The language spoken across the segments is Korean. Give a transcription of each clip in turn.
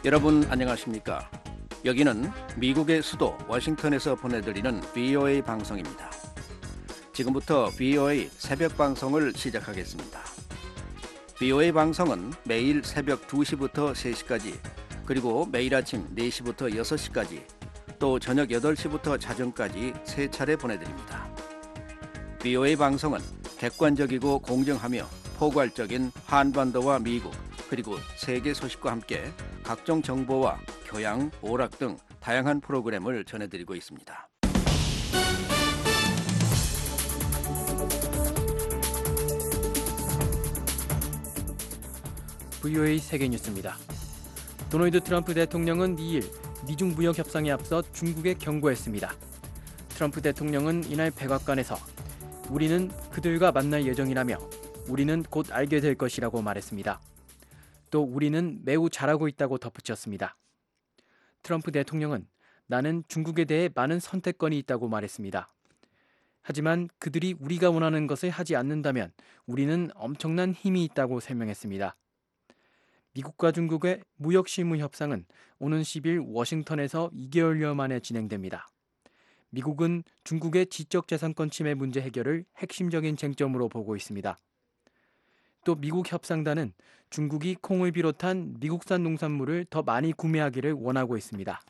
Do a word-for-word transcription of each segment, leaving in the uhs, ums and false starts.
여러분 안녕하십니까? 여기는 미국의 수도 워싱턴에서 보내드리는 브이오에이 방송입니다. 지금부터 브이오에이 새벽 방송을 시작하겠습니다. 브이오에이 방송은 매일 새벽 두 시부터 세 시까지, 그리고 매일 아침 네 시부터 여섯 시까지, 또 저녁 여덟 시부터 자정까지 세 차례 보내드립니다. 브이오에이 방송은 객관적이고 공정하며 포괄적인 한반도와 미국, 그리고 세계 소식과 함께 각종 정보와 교양, 오락 등 다양한 프로그램을 전해드리고 있습니다. 브이오에이 세계뉴스입니다. 도널드 트럼프 대통령은 이일 미중 무역 협상에 앞서 중국에 경고했습니다. 트럼프 대통령은 이날 백악관에서 우리는 그들과 만날 예정이라며 우리는 곧 알게 될 것이라고 말했습니다. 또 우리는 매우 잘하고 있다고 덧붙였습니다. 트럼프 대통령은 나는 중국에 대해 많은 선택권이 있다고 말했습니다. 하지만 그들이 우리가 원하는 것을 하지 않는다면 우리는 엄청난 힘이 있다고 설명했습니다. 미국과 중국의 무역실무 협상은 오는 십일 워싱턴에서 이 개월여 만에 진행됩니다. 미국은 중국의 지적재산권 침해 문제 해결을 핵심적인 쟁점으로 보고 있습니다. 또 미국 협상단은 중국이 콩을 비롯한 미국산 농산물을 더 많이 구매하기를 원하고 있습니다.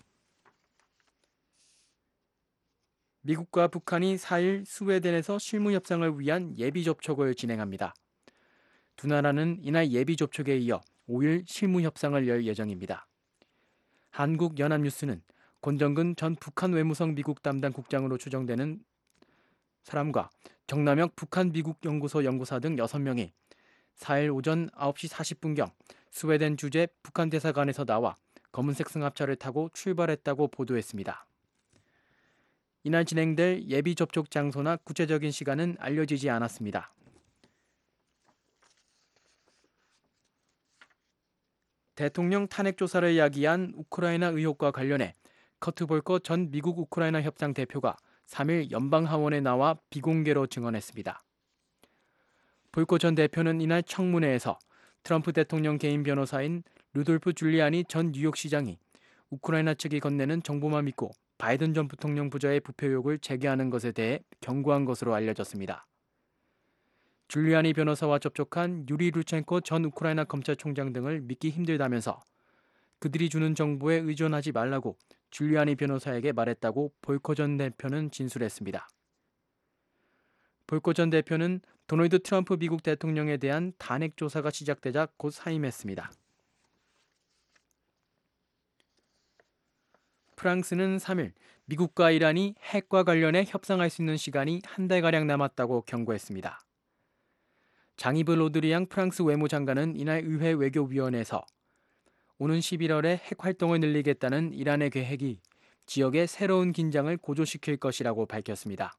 미국과 북한이 사일 스웨덴에서 실무 협상을 위한 예비 접촉을 진행합니다. 두 나라는 이날 예비 접촉에 이어 오일 실무 협상을 열 예정입니다. 한국연합뉴스는 권정근 전 북한 외무성 미국 담당 국장으로 추정되는 사람과 정남혁 북한 미국 연구소 연구사 등 여섯 명이 사일 오전 아홉 시 사십 분경 스웨덴 주재 북한 대사관에서 나와 검은색 승합차를 타고 출발했다고 보도했습니다. 이날 진행될 예비 접촉 장소나 구체적인 시간은 알려지지 않았습니다. 대통령 탄핵 조사를 야기한 우크라이나 의혹과 관련해 커트 볼커 전 미국 우크라이나 협상 대표가 삼일 연방하원에 나와 비공개로 증언했습니다. 볼커 전 대표는 이날 청문회에서 트럼프 대통령 개인 변호사인 루돌프 줄리아니 전 뉴욕시장이 우크라이나 측이 건네는 정보만 믿고 바이든 전 부통령 부자의 부패 의혹을 제기하는 것에 대해 경고한 것으로 알려졌습니다. 줄리아니 변호사와 접촉한 유리 루첸코 전 우크라이나 검찰총장 등을 믿기 힘들다면서 그들이 주는 정보에 의존하지 말라고 줄리아니 변호사에게 말했다고 볼커 전 대표는 진술했습니다. 볼커 전 대표는 도널드 트럼프 미국 대통령에 대한 탄핵 조사가 시작되자 곧 사임했습니다. 프랑스는 삼일 미국과 이란이 핵과 관련해 협상할 수 있는 시간이 한 달가량 남았다고 경고했습니다. 장이브 로드리앙 프랑스 외무장관은 이날 의회 외교위원회에서 오는 십일월에 핵 활동을 늘리겠다는 이란의 계획이 지역의 새로운 긴장을 고조시킬 것이라고 밝혔습니다.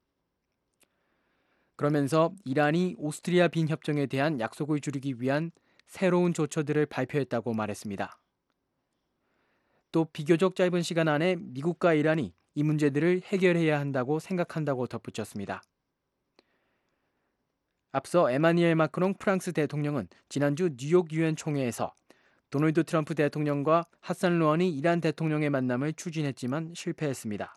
그러면서 이란이 오스트리아 빈 협정에 대한 약속을 줄이기 위한 새로운 조처들을 발표했다고 말했습니다. 또 비교적 짧은 시간 안에 미국과 이란이 이 문제들을 해결해야 한다고 생각한다고 덧붙였습니다. 앞서 에마뉘엘 마크롱 프랑스 대통령은 지난주 뉴욕 유엔 총회에서 도널드 트럼프 대통령과 하산 르하니 이란 대통령의 만남을 추진했지만 실패했습니다.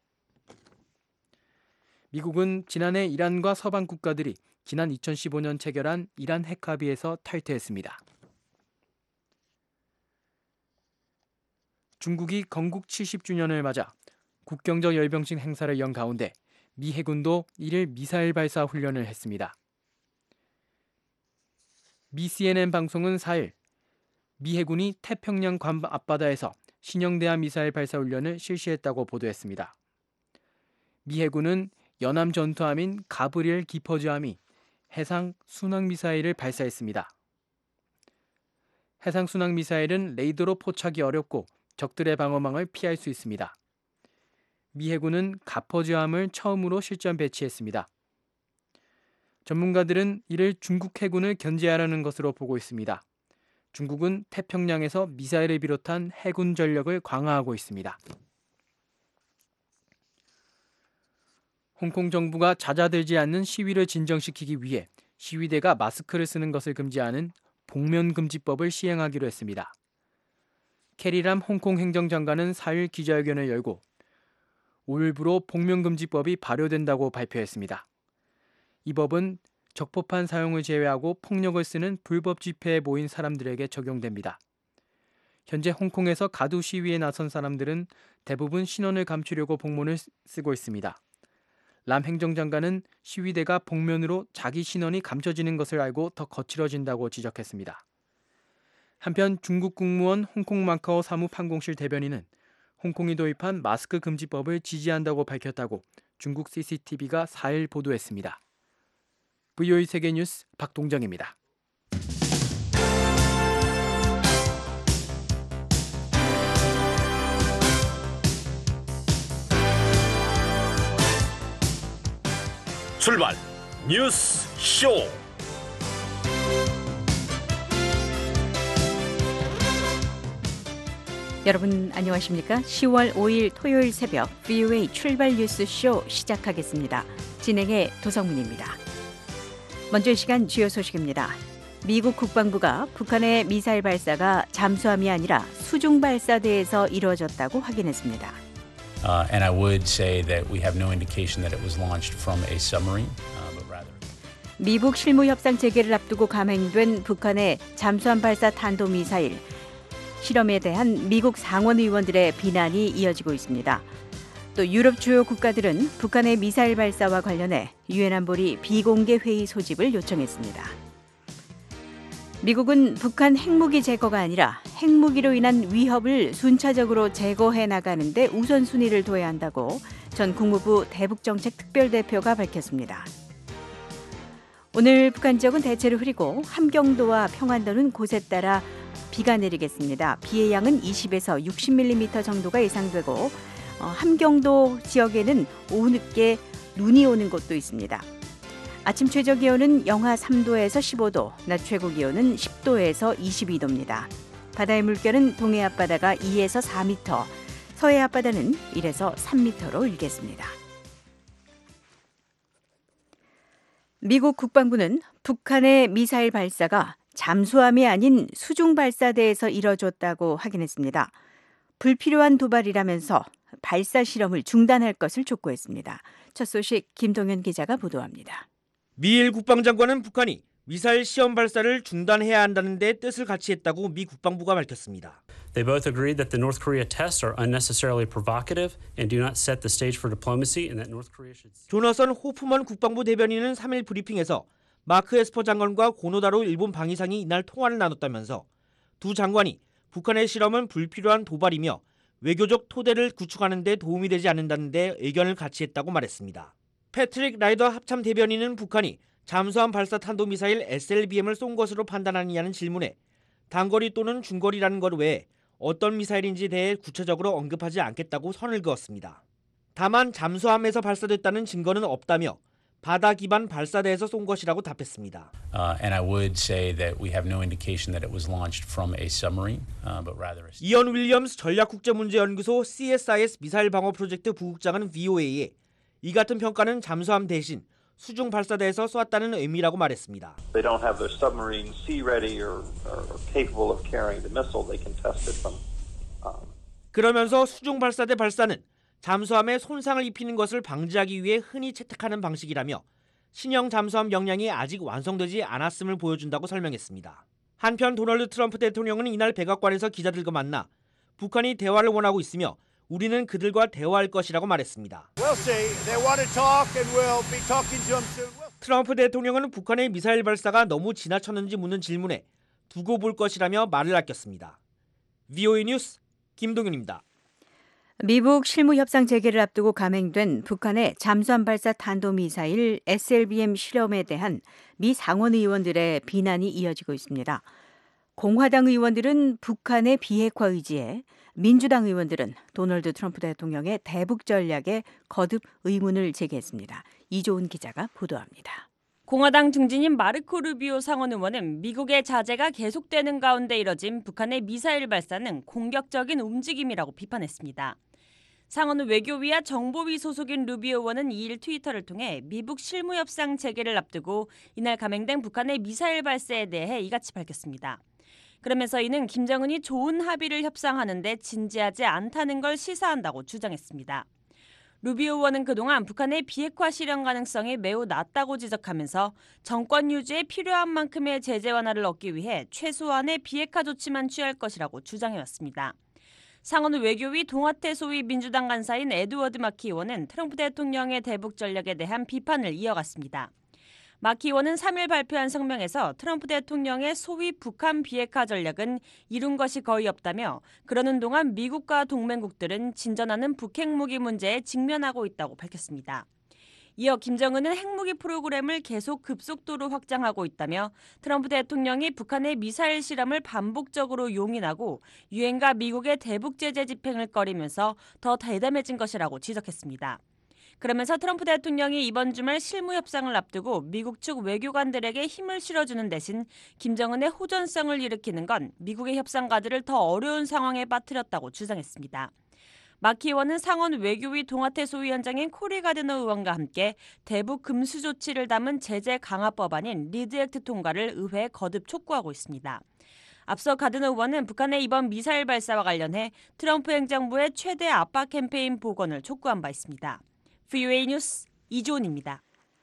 미국은 지난해 이란과 서방 국가들이 지난 이천십오 년 체결한 이란 핵 합의에서 탈퇴했습니다. 중국이 건국 칠십 주년을 맞아 국경적 열병식 행사를 연 가운데 미 해군도 이일 미사일 발사 훈련을 했습니다. 미 씨엔엔 방송은 사일 미 해군이 태평양 관 앞바다에서 신형대함 미사일 발사 훈련을 실시했다고 보도했습니다. 미 해군은 연함 전투함인 가브리엘 기퍼즈함이 해상 순항 미사일을 발사했습니다. 해상 순항 미사일은 레이더로 포착이 어렵고 적들의 방어망을 피할 수 있습니다. 미 해군은 가퍼즈함을 처음으로 실전 배치했습니다. 전문가들은 이를 중국 해군을 견제하려는 것으로 보고 있습니다. 중국은 태평양에서 미사일을 비롯한 해군 전력을 강화하고 있습니다. 홍콩 정부가 잦아들지 않는 시위를 진정시키기 위해 시위대가 마스크를 쓰는 것을 금지하는 복면금지법을 시행하기로 했습니다. 캐리람 홍콩 행정장관은 사 일 기자회견을 열고 오일부로 복면금지법이 발효된다고 발표했습니다. 이 법은 적법한 사용을 제외하고 폭력을 쓰는 불법 집회에 모인 사람들에게 적용됩니다. 현재 홍콩에서 가두 시위에 나선 사람들은 대부분 신원을 감추려고 복면을 쓰고 있습니다. 람 행정장관은 시위대가 복면으로 자기 신원이 감춰지는 것을 알고 더 거칠어진다고 지적했습니다. 한편 중국 국무원 홍콩 마카오 사무판공실 대변인은 홍콩이 도입한 마스크 금지법을 지지한다고 밝혔다고 중국 씨씨티비가 사 일 보도했습니다. 브이오에이 세계뉴스 박동정입니다. 출발 뉴스 쇼. 여러분 안녕하십니까? 시월 오일 토요일 새벽 브이오에이 출발 뉴스 쇼 시작하겠습니다. 진행의 도성문입니다. 먼저 이 시간 주요 소식입니다. 미국 국방부가 북한의 미사일 발사가 잠수함이 아니라 수중 발사대에서 이루어졌다고 확인했습니다. Uh, and I would say that we have no indication that it was launched from a submarine, uh, but rather. 미북 실무 협상 재개를 앞두고 감행된 북한의 잠수함 발사 탄도미사일 실험에 대한 미국 상원 의원들의 비난이 이어지고 있습니다. 또 유럽 주요 국가들은 북한의 미사일 발사와 관련해 유엔 안보리 비공개 회의 소집을 요청했습니다. 미국은 북한 핵무기 제거가 아니라 핵무기로 인한 위협을 순차적으로 제거해 나가는 데 우선순위를 둬야 한다고 전 국무부 대북정책 특별대표가 밝혔습니다. 오늘 북한 지역은 대체로 흐리고 함경도와 평안도는 곳에 따라 비가 내리겠습니다. 비의 양은 이십에서 육십 밀리미터 정도가 예상되고 어, 함경도 지역에는 오후 늦게 눈이 오는 곳도 있습니다. 아침 최저 기온은 영하 삼 도에서 십오 도, 낮 최고 기온은 십 도에서 이십이 도입니다. 바다의 물결은 동해 앞바다가 이에서 사 미터, 서해 앞바다는 일에서 삼 미터로 일겠습니다. 미국 국방부는 북한의 미사일 발사가 잠수함이 아닌 수중 발사대에서 이뤄졌다고 확인했습니다. 불필요한 도발이라면서 발사 실험을 중단할 것을 촉구했습니다. 첫 소식 김동현 기자가 보도합니다. 미일 국방장관은 북한이 미사일 시험 발사를 중단해야 한다는 데 뜻을 같이 했다고 미 국방부가 밝혔습니다. They both agreed that the North Korea tests are unnecessarily provocative and do not set the stage for diplomacy and that North Korea should... 조너선 호프먼 국방부 대변인은 삼 일 브리핑에서 마크 에스퍼 장관과 고노다로 일본 방위상이 이날 통화를 나눴다면서 두 장관이 북한의 실험은 불필요한 도발이며 외교적 토대를 구축하는 데 도움이 되지 않는다는 데 의견을 같이 했다고 말했습니다. 패트릭 라이더 합참 대변인은 북한이 잠수함 발사 탄도미사일 에스엘비엠을 쏜 것으로 판단하느냐는 질문에 단거리 또는 중거리라는 것 외에 어떤 미사일인지 대해 구체적으로 언급하지 않겠다고 선을 그었습니다. 다만 잠수함에서 발사됐다는 증거는 없다며 바다 기반 발사대에서 쏜 것이라고 답했습니다. Uh, and I would say that we have no indication that it was launched from a submarine, uh, but rather. A... 이언 윌리엄스 전략국제문제연구소 씨에스아이에스 미사일 방어 프로젝트 부국장은 브이오에이에 이 같은 평가는 잠수함 대신 수중 발사대에서 쏘았다는 의미라고 말했습니다. They don't have their submarine sea ready or, or capable of carrying the missile. They can test it from. Um... 그러면서 수중 발사대 발사는 잠수함에 손상을 입히는 것을 방지하기 위해 흔히 채택하는 방식이라며 신형 잠수함 역량이 아직 완성되지 않았음을 보여준다고 설명했습니다. 한편 도널드 트럼프 대통령은 이날 백악관에서 기자들과 만나 북한이 대화를 원하고 있으며 우리는 그들과 대화할 것이라고 말했습니다. 트럼프 대통령은 북한의 미사일 발사가 너무 지나쳤는지 묻는 질문에 두고 볼 것이라며 말을 아꼈습니다. 브이오에이 뉴스 김동윤입니다. 미북 실무 협상 재개를 앞두고 감행된 북한의 잠수함 발사 탄도미사일 에스엘비엠 실험에 대한 미 상원 의원들의 비난이 이어지고 있습니다. 공화당 의원들은 북한의 비핵화 의지에, 민주당 의원들은 도널드 트럼프 대통령의 대북 전략에 거듭 의문을 제기했습니다. 이조은 기자가 보도합니다. 공화당 중진인 마르코 루비오 상원 의원은 미국의 자제가 계속되는 가운데 이뤄진 북한의 미사일 발사는 공격적인 움직임이라고 비판했습니다. 상원 외교위와 정보위 소속인 루비오 의원은 이 일 트위터를 통해 미북 실무협상 재개를 앞두고 이날 감행된 북한의 미사일 발사에 대해 이같이 밝혔습니다. 그러면서 이는 김정은이 좋은 합의를 협상하는데 진지하지 않다는 걸 시사한다고 주장했습니다. 루비오 의원은 그동안 북한의 비핵화 실현 가능성이 매우 낮다고 지적하면서 정권 유지에 필요한 만큼의 제재 완화를 얻기 위해 최소한의 비핵화 조치만 취할 것이라고 주장해왔습니다. 상원 외교위 동아태 소위 민주당 간사인 에드워드 마키 의원은 트럼프 대통령의 대북 전략에 대한 비판을 이어갔습니다. 마키 의원은 삼 일 발표한 성명에서 트럼프 대통령의 소위 북한 비핵화 전략은 이룬 것이 거의 없다며 그러는 동안 미국과 동맹국들은 진전하는 북핵무기 문제에 직면하고 있다고 밝혔습니다. 이어 김정은은 핵무기 프로그램을 계속 급속도로 확장하고 있다며 트럼프 대통령이 북한의 미사일 실험을 반복적으로 용인하고 유엔과 미국의 대북 제재 집행을 꺼리면서 더 대담해진 것이라고 지적했습니다. 그러면서 트럼프 대통령이 이번 주말 실무 협상을 앞두고 미국 측 외교관들에게 힘을 실어주는 대신 김정은의 호전성을 일으키는 건 미국의 협상가들을 더 어려운 상황에 빠뜨렸다고 주장했습니다. 마키 의원은 상원 외교위 동아태 소위원장인 코리 가드너 의원과 함께 대북 금수 조치를 담은 제재 강화 법안인 리드 액트 통과를 의회에 거듭 촉구하고 있습니다. 앞서 가드너 의원은 북한의 이번 미사일 발사와 관련해 트럼프 행정부의 최대 압박 캠페인 복원을 촉구한 바 있습니다. 브이오에이 뉴스 이주온입니다.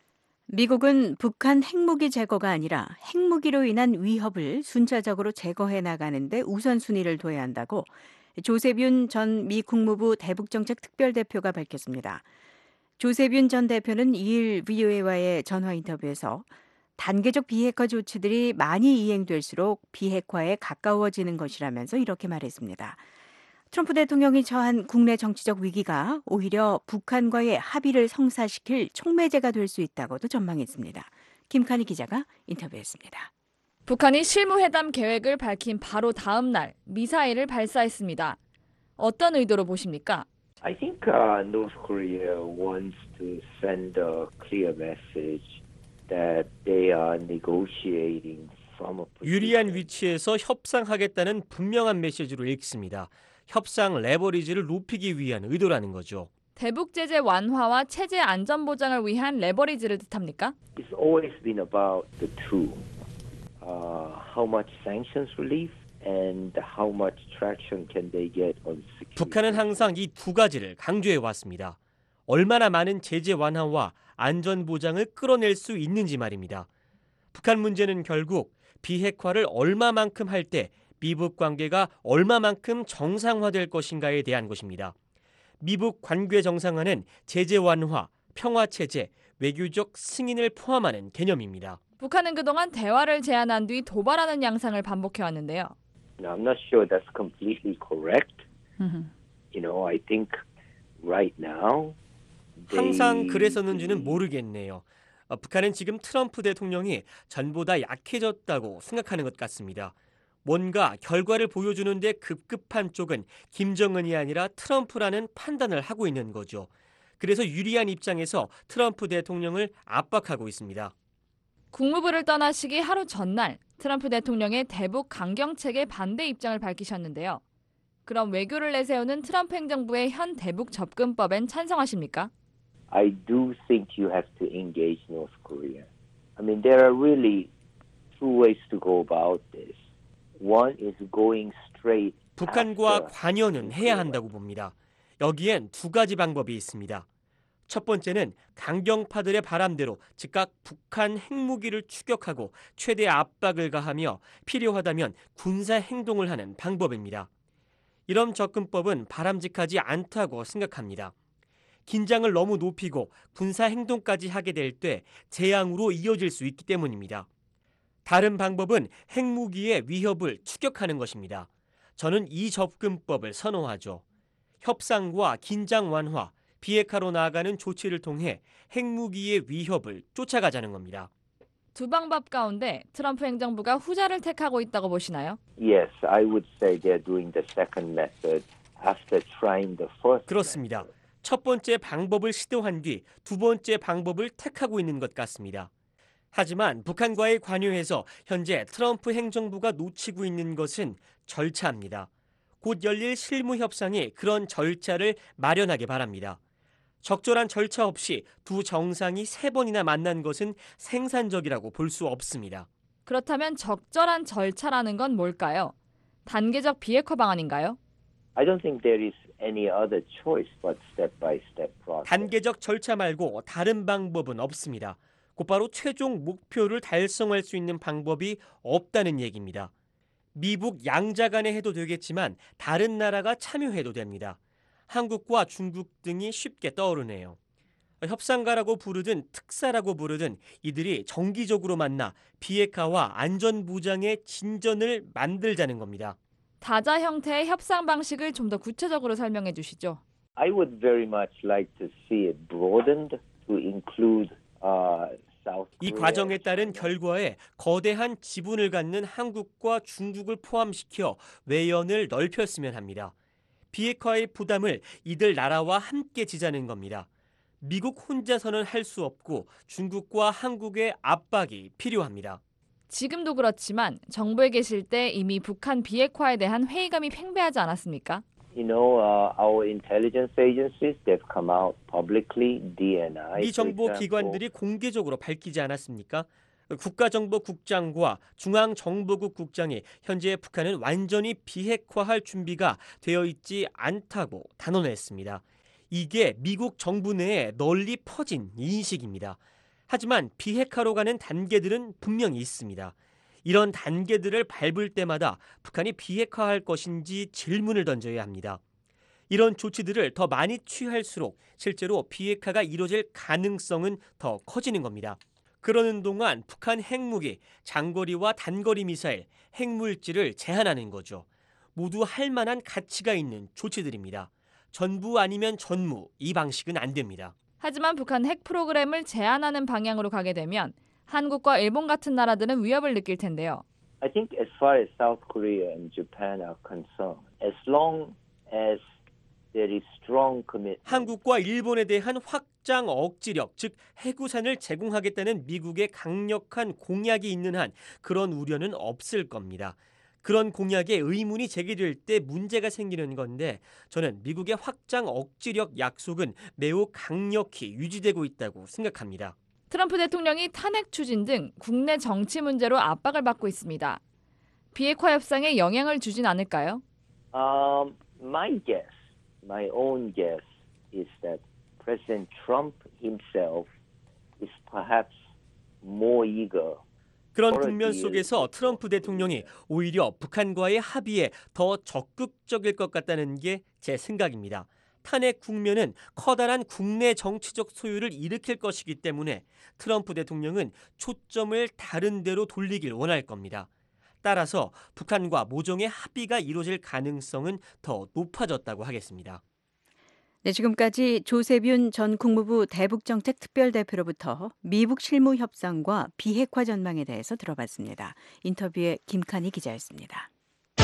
미국은 북한 핵무기 제거가 아니라 핵무기로 인한 위협을 순차적으로 제거해 나가는데 우선순위를 둬야 한다고 조셉 윤 전 미 국무부 대북정책 특별대표가 밝혔습니다. 조셉 윤 전 대표는 이 일 브이오에이와의 전화 인터뷰에서 단계적 비핵화 조치들이 많이 이행될수록 비핵화에 가까워지는 것이라면서 이렇게 말했습니다. 트럼프 대통령이 처한 국내 정치적 위기가 오히려 북한과의 합의를 성사시킬 촉매제가 될 수 있다고도 전망했습니다. 김칸희 기자가 인터뷰했습니다. 북한이 실무회담 계획을 밝힌 바로 다음 날 미사일을 발사했습니다. 어떤 의도로 보십니까? I think uh, North Korea wants to send a clear message that they are negotiating from a position. 유리한 위치에서 협상하겠다는 분명한 메시지로 읽습니다. 협상 레버리지를 높이기 위한 의도라는 거죠. 대북 제재 완화와 체제 안전 보장을 위한 레버리지를 뜻합니까? It's always been about the two. Uh, how much sanctions relief and how much traction can they get on security. 북한은 항상 이 두 가지를 강조해 왔습니다. 얼마나 많은 제재 완화와 안전 보장을 끌어낼 수 있는지 말입니다. 북한 문제는 결국 비핵화를 얼마만큼 할 때 미북 관계가 얼마만큼 정상화될 것인가에 대한 것입니다. 미북 관계 정상화는 제재 완화, 평화 체제, 외교적 승인을 포함하는 개념입니다. 북한은 그동안 대화를 제안한 뒤 도발하는 양상을 반복해왔는데요. Now, I'm not sure that's completely correct. You know, I think right now they... 항상 그랬었는지는 모르겠네요. 어, 북한은 지금 트럼프 대통령이 전보다 약해졌다고 생각하는 것 같습니다. 뭔가 결과를 보여주는데 급급한 쪽은 김정은이 아니라 트럼프라는 판단을 하고 있는 거죠. 그래서 유리한 입장에서 트럼프 대통령을 압박하고 있습니다. 국무부를 떠나시기 하루 전날 트럼프 대통령의 대북 강경책에 반대 입장을 밝히셨는데요. 그럼 외교를 내세우는 트럼프 행정부의 현 대북 접근법엔 찬성하십니까? I do think you have to engage North Korea. I mean, there are really two ways to go about this. One is going straight. 북한과 관여는 해야 한다고 봅니다. 여기엔 두 가지 방법이 있습니다. 첫 번째는 강경파들의 바람대로 즉각 북한 핵무기를 추격하고 최대 압박을 가하며 필요하다면 군사 행동을 하는 방법입니다. 이런 접근법은 바람직하지 않다고 생각합니다. 긴장을 너무 높이고 군사 행동까지 하게 될 때 재앙으로 이어질 수 있기 때문입니다. 다른 방법은 핵무기의 위협을 추격하는 것입니다. 저는 이 접근법을 선호하죠. 협상과 긴장 완화, 비핵화로 나아가는 조치를 통해 핵무기의 위협을 쫓아가자는 겁니다. 두 방법 가운데 트럼프 행정부가 후자를 택하고 있다고 보시나요? Yes, I would say they're doing the second method after trying the first. 그렇습니다. 첫 번째 방법을 시도한 뒤 두 번째 방법을 택하고 있는 것 같습니다. 하지만 북한과의 관여에서 현재 트럼프 행정부가 놓치고 있는 것은 절차입니다. 곧 열릴 실무 협상이 그런 절차를 마련하게 바랍니다. 적절한 절차 없이 두 정상이 세 번이나 만난 것은 생산적이라고 볼 수 없습니다. 그렇다면 적절한 절차라는 건 뭘까요? 단계적 비핵화 방안인가요? I don't think there is any other choice but step-by-step process. 단계적 절차 말고 다른 방법은 없습니다. 곧바로 최종 목표를 달성할 수 있는 방법이 없다는 얘기입니다. 미북 양자 간에 해도 되겠지만 다른 나라가 참여해도 됩니다. 한국과 중국 등이 쉽게 떠오르네요. 협상가라고 부르든 특사라고 부르든 이들이 정기적으로 만나 비핵화와 안전보장의 진전을 만들자는 겁니다. 다자 형태의 협상 방식을 좀 더 구체적으로 설명해 주시죠. I would very much like to see it broadened to include uh, South Korea. 이 과정에 따른 결과에 거대한 지분을 갖는 한국과 중국을 포함시켜 외연을 넓혔으면 합니다. 비핵화의 부담을 이들 나라와 함께 지자는 겁니다. 미국 혼자서는 할 수 없고 중국과 한국의 압박이 필요합니다. 지금도 그렇지만 정부에 계실 때 이미 북한 비핵화에 대한 회의감이 팽배하지 않았습니까? You know, uh, our intelligence agencies, they've come out publicly, 디 엔 아이. 미 정보 기관들이 공개적으로 밝히지 않았습니까? 국가정보국장과 중앙정보국 국장이 현재 북한은 완전히 비핵화할 준비가 되어 있지 않다고 단언했습니다. 이게 미국 정부 내에 널리 퍼진 인식입니다. 하지만 비핵화로 가는 단계들은 분명히 있습니다. 이런 단계들을 밟을 때마다 북한이 비핵화할 것인지 질문을 던져야 합니다. 이런 조치들을 더 많이 취할수록 실제로 비핵화가 이루어질 가능성은 더 커지는 겁니다. 그러는 동안 북한 핵무기, 장거리와 단거리 미사일, 핵물질을 제한하는 거죠. 모두 할 만한 가치가 있는 조치들입니다. 전부 아니면 전무, 이 방식은 안 됩니다. 하지만 북한 핵 프로그램을 제한하는 방향으로 가게 되면 한국과 일본 같은 나라들은 위협을 느낄 텐데요. I think as far as South Korea and Japan are concerned, as long as there is strong commitment. 한국과 일본에 대한 확장 억지력, 즉 해구산을 제공하겠다는 미국의 강력한 공약이 있는 한 그런 우려는 없을 겁니다. 그런 공약에 의문이 제기될 때 문제가 생기는 건데 저는 미국의 확장 억지력 약속은 매우 강력히 유지되고 있다고 생각합니다. 트럼프 대통령이 탄핵 추진 등 국내 정치 문제로 압박을 받고 있습니다. 비핵화 협상에 영향을 주진 않을까요? Um, my guess, my own guess is that President Trump himself is perhaps more eager. 그런 국면 속에서 트럼프 대통령이 오히려 북한과의 합의에 더 적극적일 것 같다는 게 제 생각입니다. 탄핵 국면은 커다란 국내 정치적 소요를 일으킬 것이기 때문에 트럼프 대통령은 초점을 다른 데로 돌리길 원할 겁니다. 따라서 북한과 모종의 합의가 이루어질 가능성은 더 높아졌다고 하겠습니다. 네, 지금까지 조세균 전 국무부 대북정책 특별대표로부터 미북 실무 협상과 비핵화 전망에 대해서 들어봤습니다. 인터뷰에 김칸희 기자였습니다.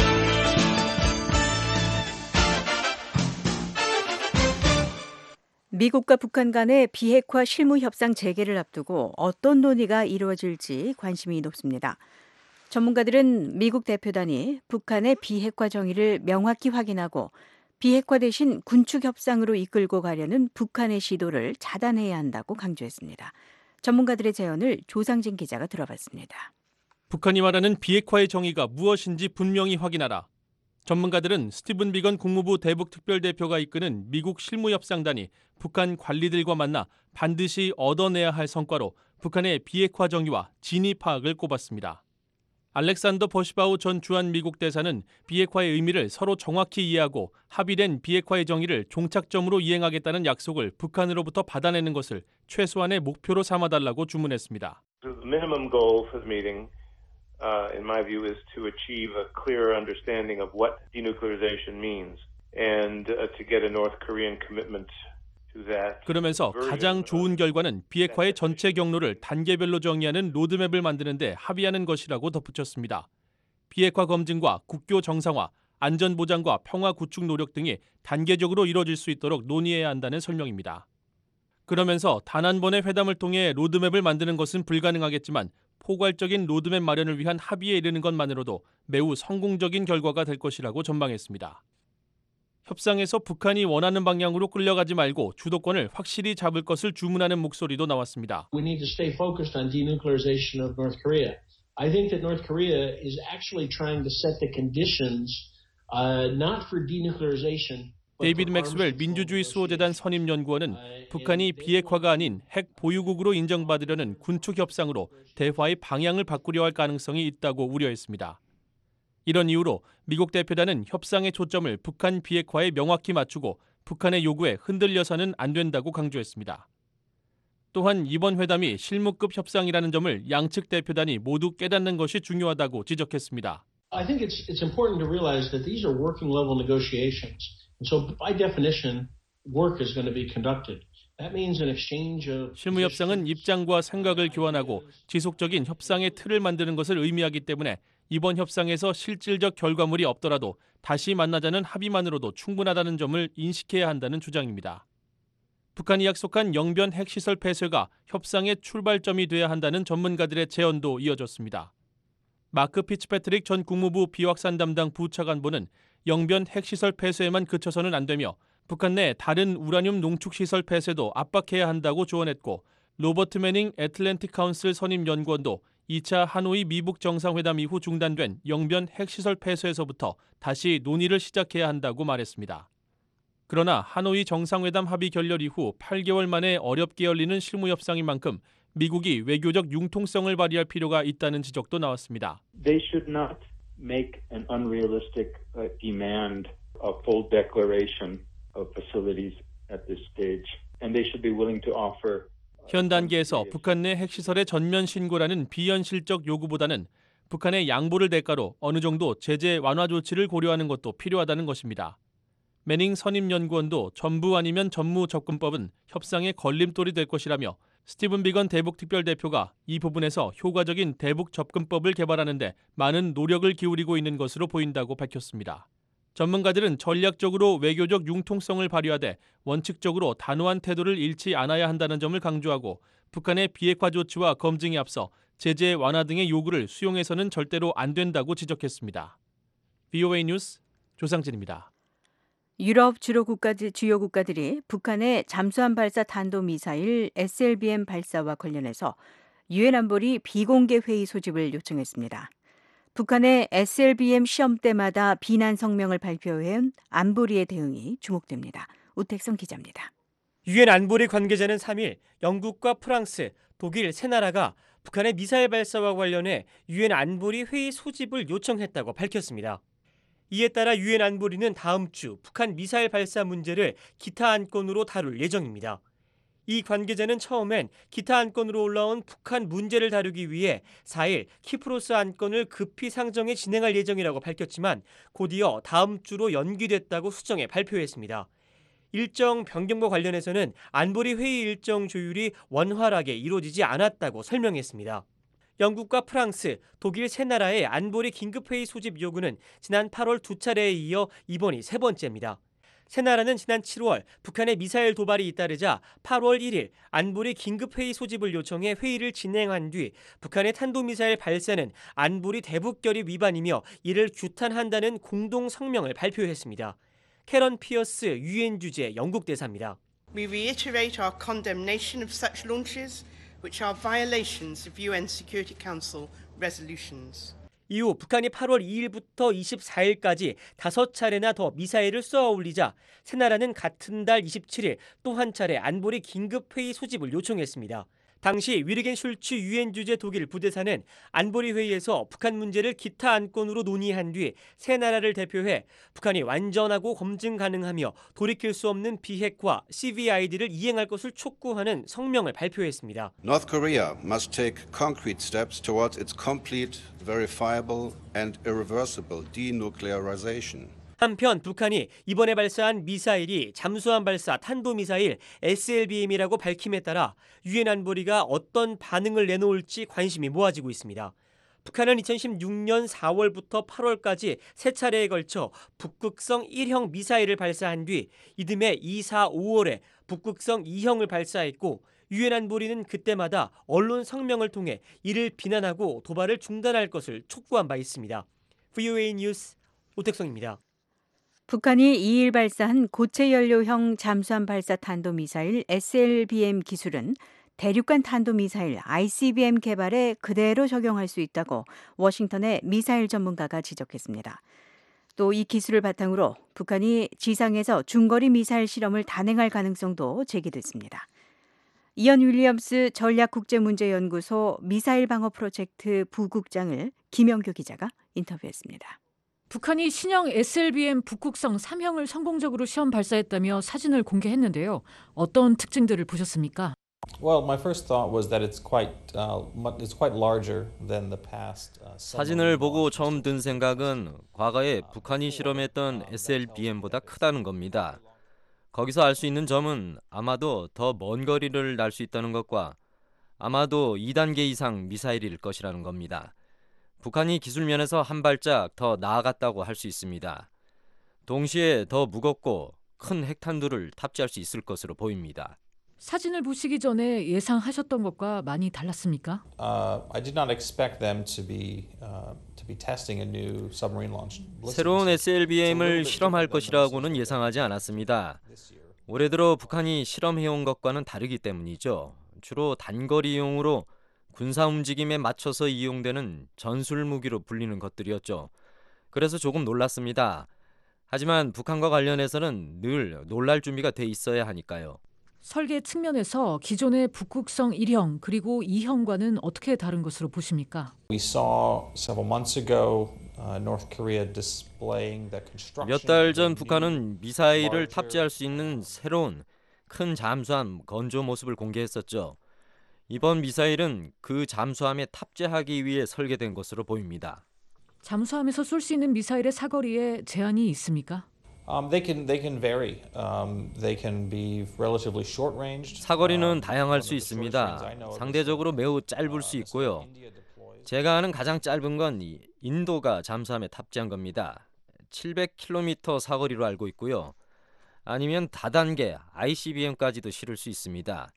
미국과 북한 간의 비핵화 실무 협상 재개를 앞두고 어떤 논의가 이루어질지 관심이 높습니다. 전문가들은 미국 대표단이 북한의 비핵화 정의를 명확히 확인하고 비핵화 대신 군축 협상으로 이끌고 가려는 북한의 시도를 차단해야 한다고 강조했습니다. 전문가들의 제언을 조상진 기자가 들어봤습니다. 북한이 말하는 비핵화의 정의가 무엇인지 분명히 확인하라. 전문가들은 스티븐 비건 국무부 대북특별대표가 이끄는 미국 실무협상단이 북한 관리들과 만나 반드시 얻어내야 할 성과로 북한의 비핵화 정의와 진위 파악을 꼽았습니다. 알렉산더 버시바우 전 주한 미국 대사는 비핵화의 의미를 서로 정확히 이해하고 합의된 비핵화의 정의를 종착점으로 이행하겠다는 약속을 북한으로부터 받아내는 것을 최소한의 목표로 삼아달라고 주문했습니다. The minimum goal for the meeting, uh, in my view, is to achieve a clearer understanding of what denuclearization means and uh, to get a North Korean commitment. 그러면서 가장 좋은 결과는 비핵화의 전체 경로를 단계별로 정의하는 로드맵을 만드는 데 합의하는 것이라고 덧붙였습니다. 비핵화 검증과 국교 정상화, 안전보장과 평화 구축 노력 등이 단계적으로 이뤄질 수 있도록 논의해야 한다는 설명입니다. 그러면서 단 한 번의 회담을 통해 로드맵을 만드는 것은 불가능하겠지만 포괄적인 로드맵 마련을 위한 합의에 이르는 것만으로도 매우 성공적인 결과가 될 것이라고 전망했습니다. 협상에서 북한이 원하는 방향으로 끌려가지 말고 주도권을 확실히 잡을 것을 주문하는 목소리도 나왔습니다. We need to stay focused on denuclearization of North Korea. I think that North Korea is actually trying to set the conditions uh, not for denuclearization. 데이비드 맥스웰 민주주의 수호재단 선임 연구원은 북한이 비핵화가 아닌 핵 보유국으로 인정받으려는 군축 협상으로 대화의 방향을 바꾸려 할 가능성이 있다고 우려했습니다. 이런 이유로 미국 대표단은 협상의 초점을 북한 비핵화에 명확히 맞추고 북한의 요구에 흔들려서는 안 된다고 강조했습니다. 또한 이번 회담이 실무급 협상이라는 점을 양측 대표단이 모두 깨닫는 것이 중요하다고 지적했습니다. I think it's it's important to realize that these are working level negotiations. And so by definition, work is going to be conducted. That means an exchange of 실무 협상은 입장과 생각을 교환하고 지속적인 협상의 틀을 만드는 것을 의미하기 때문에 이번 협상에서 실질적 결과물이 없더라도 다시 만나자는 합의만으로도 충분하다는 점을 인식해야 한다는 주장입니다. 북한이 약속한 영변 핵시설 폐쇄가 협상의 출발점이 돼야 한다는 전문가들의 제언도 이어졌습니다. 마크 피츠패트릭 전 국무부 비확산 담당 부차관보는 영변 핵시설 폐쇄에만 그쳐서는 안 되며 북한 내 다른 우라늄 농축시설 폐쇄도 압박해야 한다고 조언했고 로버트 매닝 애틀랜틱 카운슬 선임 연구원도 이 차 하노이 미북 정상회담 이후 중단된 영변 핵시설 폐쇄에서부터 다시 논의를 시작해야 한다고 말했습니다. 그러나 하노이 정상회담 합의 결렬 이후 팔 개월 만에 어렵게 열리는 실무 협상인 만큼 미국이 외교적 융통성을 발휘할 필요가 있다는 지적도 나왔습니다. They should not make an unrealistic uh, demand of full declaration of facilities at this stage, and they should be willing to offer. 현 단계에서 북한 내 핵시설의 전면 신고라는 비현실적 요구보다는 북한의 양보를 대가로 어느 정도 제재 완화 조치를 고려하는 것도 필요하다는 것입니다. 매닝 선임 연구원도 전부 아니면 전무 접근법은 협상의 걸림돌이 될 것이라며 스티븐 비건 대북 특별대표가 이 부분에서 효과적인 대북 접근법을 개발하는 데 많은 노력을 기울이고 있는 것으로 보인다고 밝혔습니다. 전문가들은 전략적으로 외교적 융통성을 발휘하되 원칙적으로 단호한 태도를 잃지 않아야 한다는 점을 강조하고 북한의 비핵화 조치와 검증에 앞서 제재 완화 등의 요구를 수용해서는 절대로 안 된다고 지적했습니다. 브이오에이 뉴스 조상진입니다. 유럽 주로 국가들, 주요 국가들이 북한의 잠수함 발사 탄도미사일 에스엘비엠 발사와 관련해서 유엔 안보리 비공개 회의 소집을 요청했습니다. 북한의 에스엘비엠 시험 때마다 비난 성명을 발표해온 안보리의 대응이 주목됩니다. 우택성 기자입니다. 유엔 안보리 관계자는 삼 일 영국과 프랑스, 독일 세 나라가 북한의 미사일 발사와 관련해 유엔 안보리 회의 소집을 요청했다고 밝혔습니다. 이에 따라 유엔 안보리는 다음 주 북한 미사일 발사 문제를 기타 안건으로 다룰 예정입니다. 이 관계자는 처음엔 기타 안건으로 올라온 북한 문제를 다루기 위해 사 일 키프로스 안건을 급히 상정해 진행할 예정이라고 밝혔지만 곧이어 다음 주로 연기됐다고 수정해 발표했습니다. 일정 변경과 관련해서는 안보리 회의 일정 조율이 원활하게 이루어지지 않았다고 설명했습니다. 영국과 프랑스, 독일 세 나라의 안보리 긴급회의 소집 요구는 지난 팔월 두 차례에 이어 이번이 세 번째입니다. 세 나라는 지난 칠월 북한의 미사일 도발이 잇따르자 팔월 일 일 안보리 긴급회의 소집을 요청해 회의를 진행한 뒤 북한의 탄도미사일 발사는 안보리 대북결의 위반이며 이를 규탄한다는 공동 성명을 발표했습니다. 캐런 피어스 유엔 주재 영국 대사입니다. We reiterate our condemnation of such launches, which are violations of 유엔 Security Council resolutions. 이후 북한이 팔월 이 일부터 이십사 일까지 다섯 차례나 더 미사일을 쏘아 올리자 세 나라는 같은 달 이십칠 일 또 한 차례 안보리 긴급회의 소집을 요청했습니다. 당시 위르겐 슐츠 유엔 주재 독일 부대사는 안보리 회의에서 북한 문제를 기타 안건으로 논의한 뒤 세 나라를 대표해 북한이 완전하고 검증 가능하며 돌이킬 수 없는 비핵화 씨브이아이디를 이행할 것을 촉구하는 성명을 발표했습니다. North Korea must take concrete steps towards its complete, verifiable and irreversible denuclearization. 한편 북한이 이번에 발사한 미사일이 잠수함 발사 탄도미사일 에스엘비엠이라고 밝힘에 따라 유엔 안보리가 어떤 반응을 내놓을지 관심이 모아지고 있습니다. 북한은 이천십육 년 사월부터 팔월까지 세 차례에 걸쳐 북극성 일 형 미사일을 발사한 뒤 이듬해 이, 사, 오월에 북극성 이 형을 발사했고 유엔 안보리는 그때마다 언론 성명을 통해 이를 비난하고 도발을 중단할 것을 촉구한 바 있습니다. 브이오에이 뉴스 오택성입니다. 북한이 이 일 발사한 고체 연료형 잠수함 발사 탄도미사일 에스엘비엠 기술은 대륙간 탄도미사일 아이씨비엠 개발에 그대로 적용할 수 있다고 워싱턴의 미사일 전문가가 지적했습니다. 또 이 기술을 바탕으로 북한이 지상에서 중거리 미사일 실험을 단행할 가능성도 제기됐습니다. 이언 윌리엄스 전략국제문제연구소 미사일 방어 프로젝트 부국장을 김영규 기자가 인터뷰했습니다. 북한이 신형 에스엘비엠 북극성 삼 형을 성공적으로 시험 발사했다며 사진을 공개했는데요. 어떤 특징들을 보셨습니까? Well, my first thought was that it's quite uh, it's quite larger than the past. Uh, 사진을 보고 처음 든 생각은 과거에 북한이 실험했던 에스엘비엠보다 크다는 겁니다. 거기서 알 수 있는 점은 아마도 더 먼 거리를 날 수 있다는 것과 아마도 이 단계 이상 미사일일 것이라는 겁니다. 북한이 기술 면에서 한 발짝 더 나아갔다고 할 수 있습니다. 동시에 더 무겁고 큰 핵탄두를 탑재할 수 있을 것으로 보입니다. 사진을 보시기 전에 예상하셨던 것과 많이 달랐습니까? Uh, I did not expect them to be uh, to be testing a new submarine launch. 새로운 에스엘비엠을 실험할 것이라고는 예상하지 않았습니다. 올해 들어 북한이 실험해온 것과는 다르기 때문이죠. 주로 단거리용으로 군사 움직임에 맞춰서 이용되는 전술 무기로 불리는 것들이었죠. 그래서 조금 놀랐습니다. 하지만 북한과 관련해서는 늘 놀랄 준비가 돼 있어야 하니까요. 설계 측면에서 기존의 북극성 일 형 그리고 이 형과는 어떻게 다른 것으로 보십니까? We saw several months ago uh, North Korea displaying the construction. 몇 달 전 북한은 미사일을 탑재할 수 있는 새로운 큰 잠수함 건조 모습을 공개했었죠. 이번 미사일은 그 잠수함에 탑재하기 위해 설계된 것으로 보입니다. 잠수함에서 쏠 수 있는 미사일의 사거리에 제한이 있습니까? Um, they can they can vary. Um, they can be relatively short ranged. 사거리는 다양할 수 있습니다. 상대적으로 매우 짧을 수 있고요. 제가 아는 가장 짧은 건 인도가 잠수함에 탑재한 겁니다. 칠백 킬로미터 사거리로 알고 있고요. 아니면 다단계 아이씨비엠까지도 실을 수 있습니다.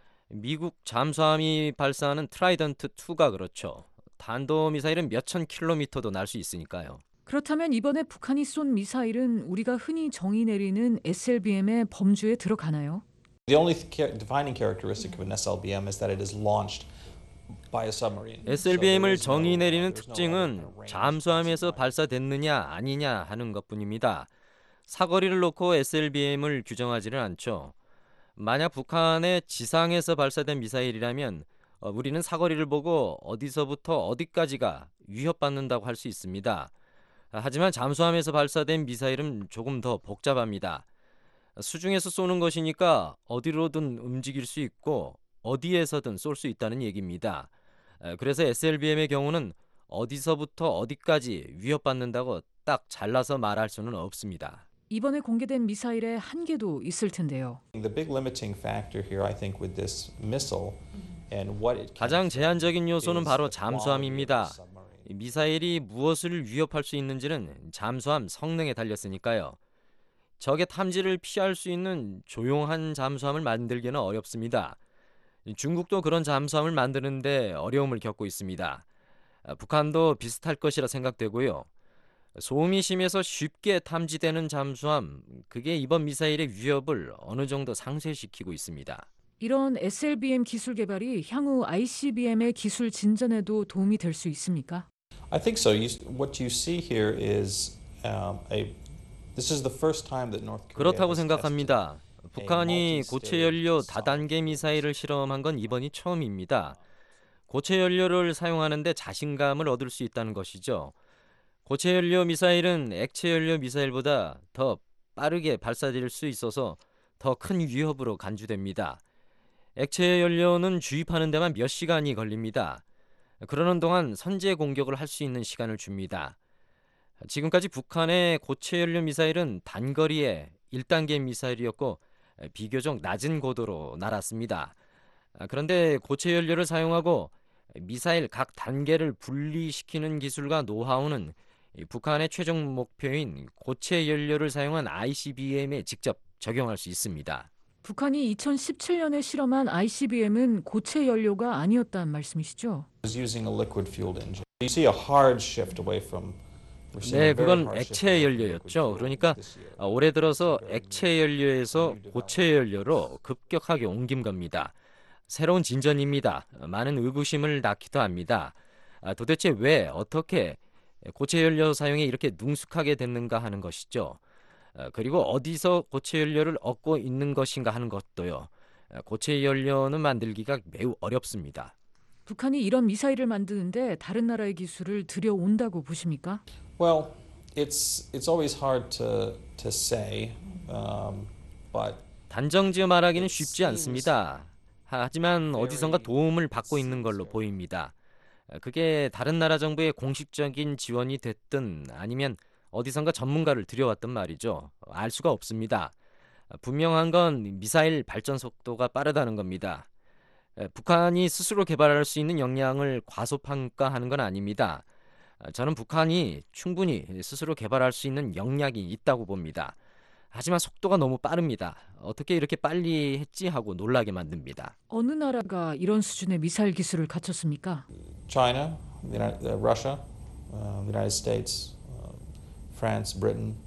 미국 잠수함이 발사하는 트라이던트 이가 그렇죠. 탄도미사일은 몇천 킬로미터도 날 수 있으니까요. 그렇다면 이번에 북한이 쏜 미사일은 우리가 흔히 정의 내리는 에스엘비엠의 범주에 들어가나요? The only defining characteristic of an 에스엘비엠 is that it is launched by a submarine. 에스엘비엠을 정의 내리는 특징은 잠수함에서 발사됐느냐 아니냐 하는 것뿐입니다. 사거리를 놓고 에스엘비엠을 규정하지는 않죠. 만약 북한의 지상에서 발사된 미사일이라면 우리는 사거리를 보고 어디서부터 어디까지가 위협받는다고 할 수 있습니다. 하지만 잠수함에서 발사된 미사일은 조금 더 복잡합니다. 수중에서 쏘는 것이니까 어디로든 움직일 수 있고 어디에서든 쏠 수 있다는 얘기입니다. 그래서 에스엘비엠의 경우는 어디서부터 어디까지 위협받는다고 딱 잘라서 말할 수는 없습니다. 이번에 공개된 미사일의 한계도 있을 텐데요. The big limiting factor here, I think, with this missile and what it 가장 제한적인 요소는 바로 잠수함입니다. 미사일이 무엇을 위협할 수 있는지는 잠수함 성능에 달렸으니까요. 적의 탐지를 피할 수 있는 조용한 잠수함을 만들기는 어렵습니다. 중국도 그런 잠수함을 만드는데 어려움을 겪고 있습니다. 북한도 비슷할 것이라 생각되고요. 소음이 심해서 쉽게 탐지되는 잠수함, 그게 이번 미사일의 위협을 어느 정도 상쇄시키고 있습니다. 이런 에스엘비엠 기술 개발이 향후 아이씨비엠의 기술 진전에도 도움이 될 수 있습니까? I think so. You, what you see here is um, a this is the first time that North Korea 그렇다고 생각합니다. 북한이 고체 연료 다단계 미사일을 실험한 건 이번이 처음입니다. 고체 연료를 사용하는데 자신감을 얻을 수 있다는 것이죠. 고체 연료 미사일은 액체 연료 미사일보다 더 빠르게 발사될 수 있어서 더 큰 위협으로 간주됩니다. 액체 연료는 주입하는 데만 몇 시간이 걸립니다. 그러는 동안 선제 공격을 할 수 있는 시간을 줍니다. 지금까지 북한의 고체 연료 미사일은 단거리의 일 단계 미사일이었고 비교적 낮은 고도로 날았습니다. 그런데 고체 연료를 사용하고 미사일 각 단계를 분리시키는 기술과 노하우는 북한의 최종 목표인 고체 연료를 사용한 아이씨비엠에 직접 적용할 수 있습니다. 북한이 이천십칠 년에 실험한 아이씨비엠은 고체 연료가 아니었다는 말씀이시죠? 네, 그건 액체 연료였죠. 그러니까 올해 들어서 액체 연료에서 고체 연료로 급격하게 옮긴 겁니다. 새로운 진전입니다. 많은 의구심을 낳기도 합니다. 도대체 왜 어떻게 고체 연료 사용에 이렇게 능숙하게 됐는가 하는 것이죠. 그리고 어디서 고체 연료를 얻고 있는 것인가 하는 것도요. 고체 연료는 만들기가 매우 어렵습니다. 북한이 이런 미사일을 만드는데 다른 나라의 기술을 들여온다고 보십니까? Well, it's it's always hard to to say, um, but 단정지어 말하기는 쉽지 않습니다. 하지만 어디선가 도움을 받고 있는 걸로 보입니다. 그게 다른 나라 정부의 공식적인 지원이 됐든 아니면 어디선가 전문가를 들여왔던 말이죠. 알 수가 없습니다. 분명한 건 미사일 발전 속도가 빠르다는 겁니다. 북한이 스스로 개발할 수 있는 역량을 과소평가하는 건 아닙니다. 저는 북한이 충분히 스스로 개발할 수 있는 역량이 있다고 봅니다. 하지만 속도가 너무 빠릅니다. 어떻게 이렇게 빨리 했지 하고 놀라게 만듭니다. 어느 나라가 이런 수준의 미사일 기술을 갖췄습니까? China, the United, uh, Russia, uh, the United States, uh, France, Britain,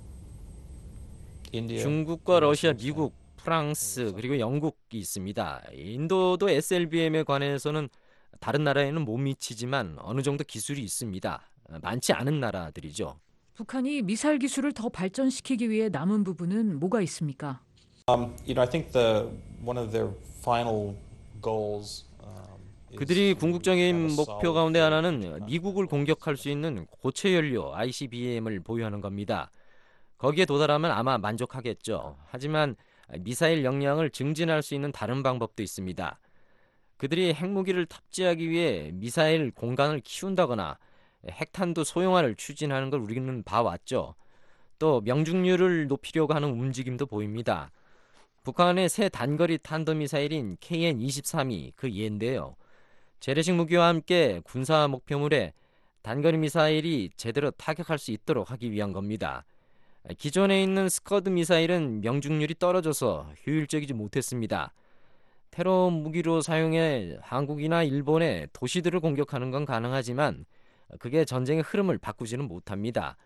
India. 중국과 러시아, 미국, 프랑스 그리고 영국이 있습니다. 인도도 에스엘비엠에 관해서는 다른 나라에는 못 미치지만 어느 정도 기술이 있습니다. 많지 않은 나라들이죠. 북한이 미사일 기술을 더 발전시키기 위해 남은 부분은 뭐가 있습니까? Um, you know, I think the one of their final goals. Um, 그들이 궁극적인 목표 가운데 하나는 미국을 공격할 수 있는 고체 연료 아이씨비엠을 보유하는 겁니다. 거기에 도달하면 아마 만족하겠죠. 하지만 미사일 역량을 증진할 수 있는 다른 방법도 있습니다. 그들이 핵무기를 탑재하기 위해 미사일 공간을 키운다거나 핵탄두 소형화를 추진하는 걸 우리는 봐왔죠. 또 명중률을 높이려고 하는 움직임도 보입니다. 북한의 새 단거리 탄도미사일인 케이엔 이십삼이 그 예인데요. 재래식 무기와 함께 군사 목표물에 단거리 미사일이 제대로 타격할 수 있도록 하기 위한 겁니다. 기존에 있는 스커드 미사일은 명중률이 떨어져서 효율적이지 못했습니다. 테러 무기로 사용해 한국이나 일본의 도시들을 공격하는 건 가능하지만 그게 전쟁의 흐름을 바꾸지는 못합니다.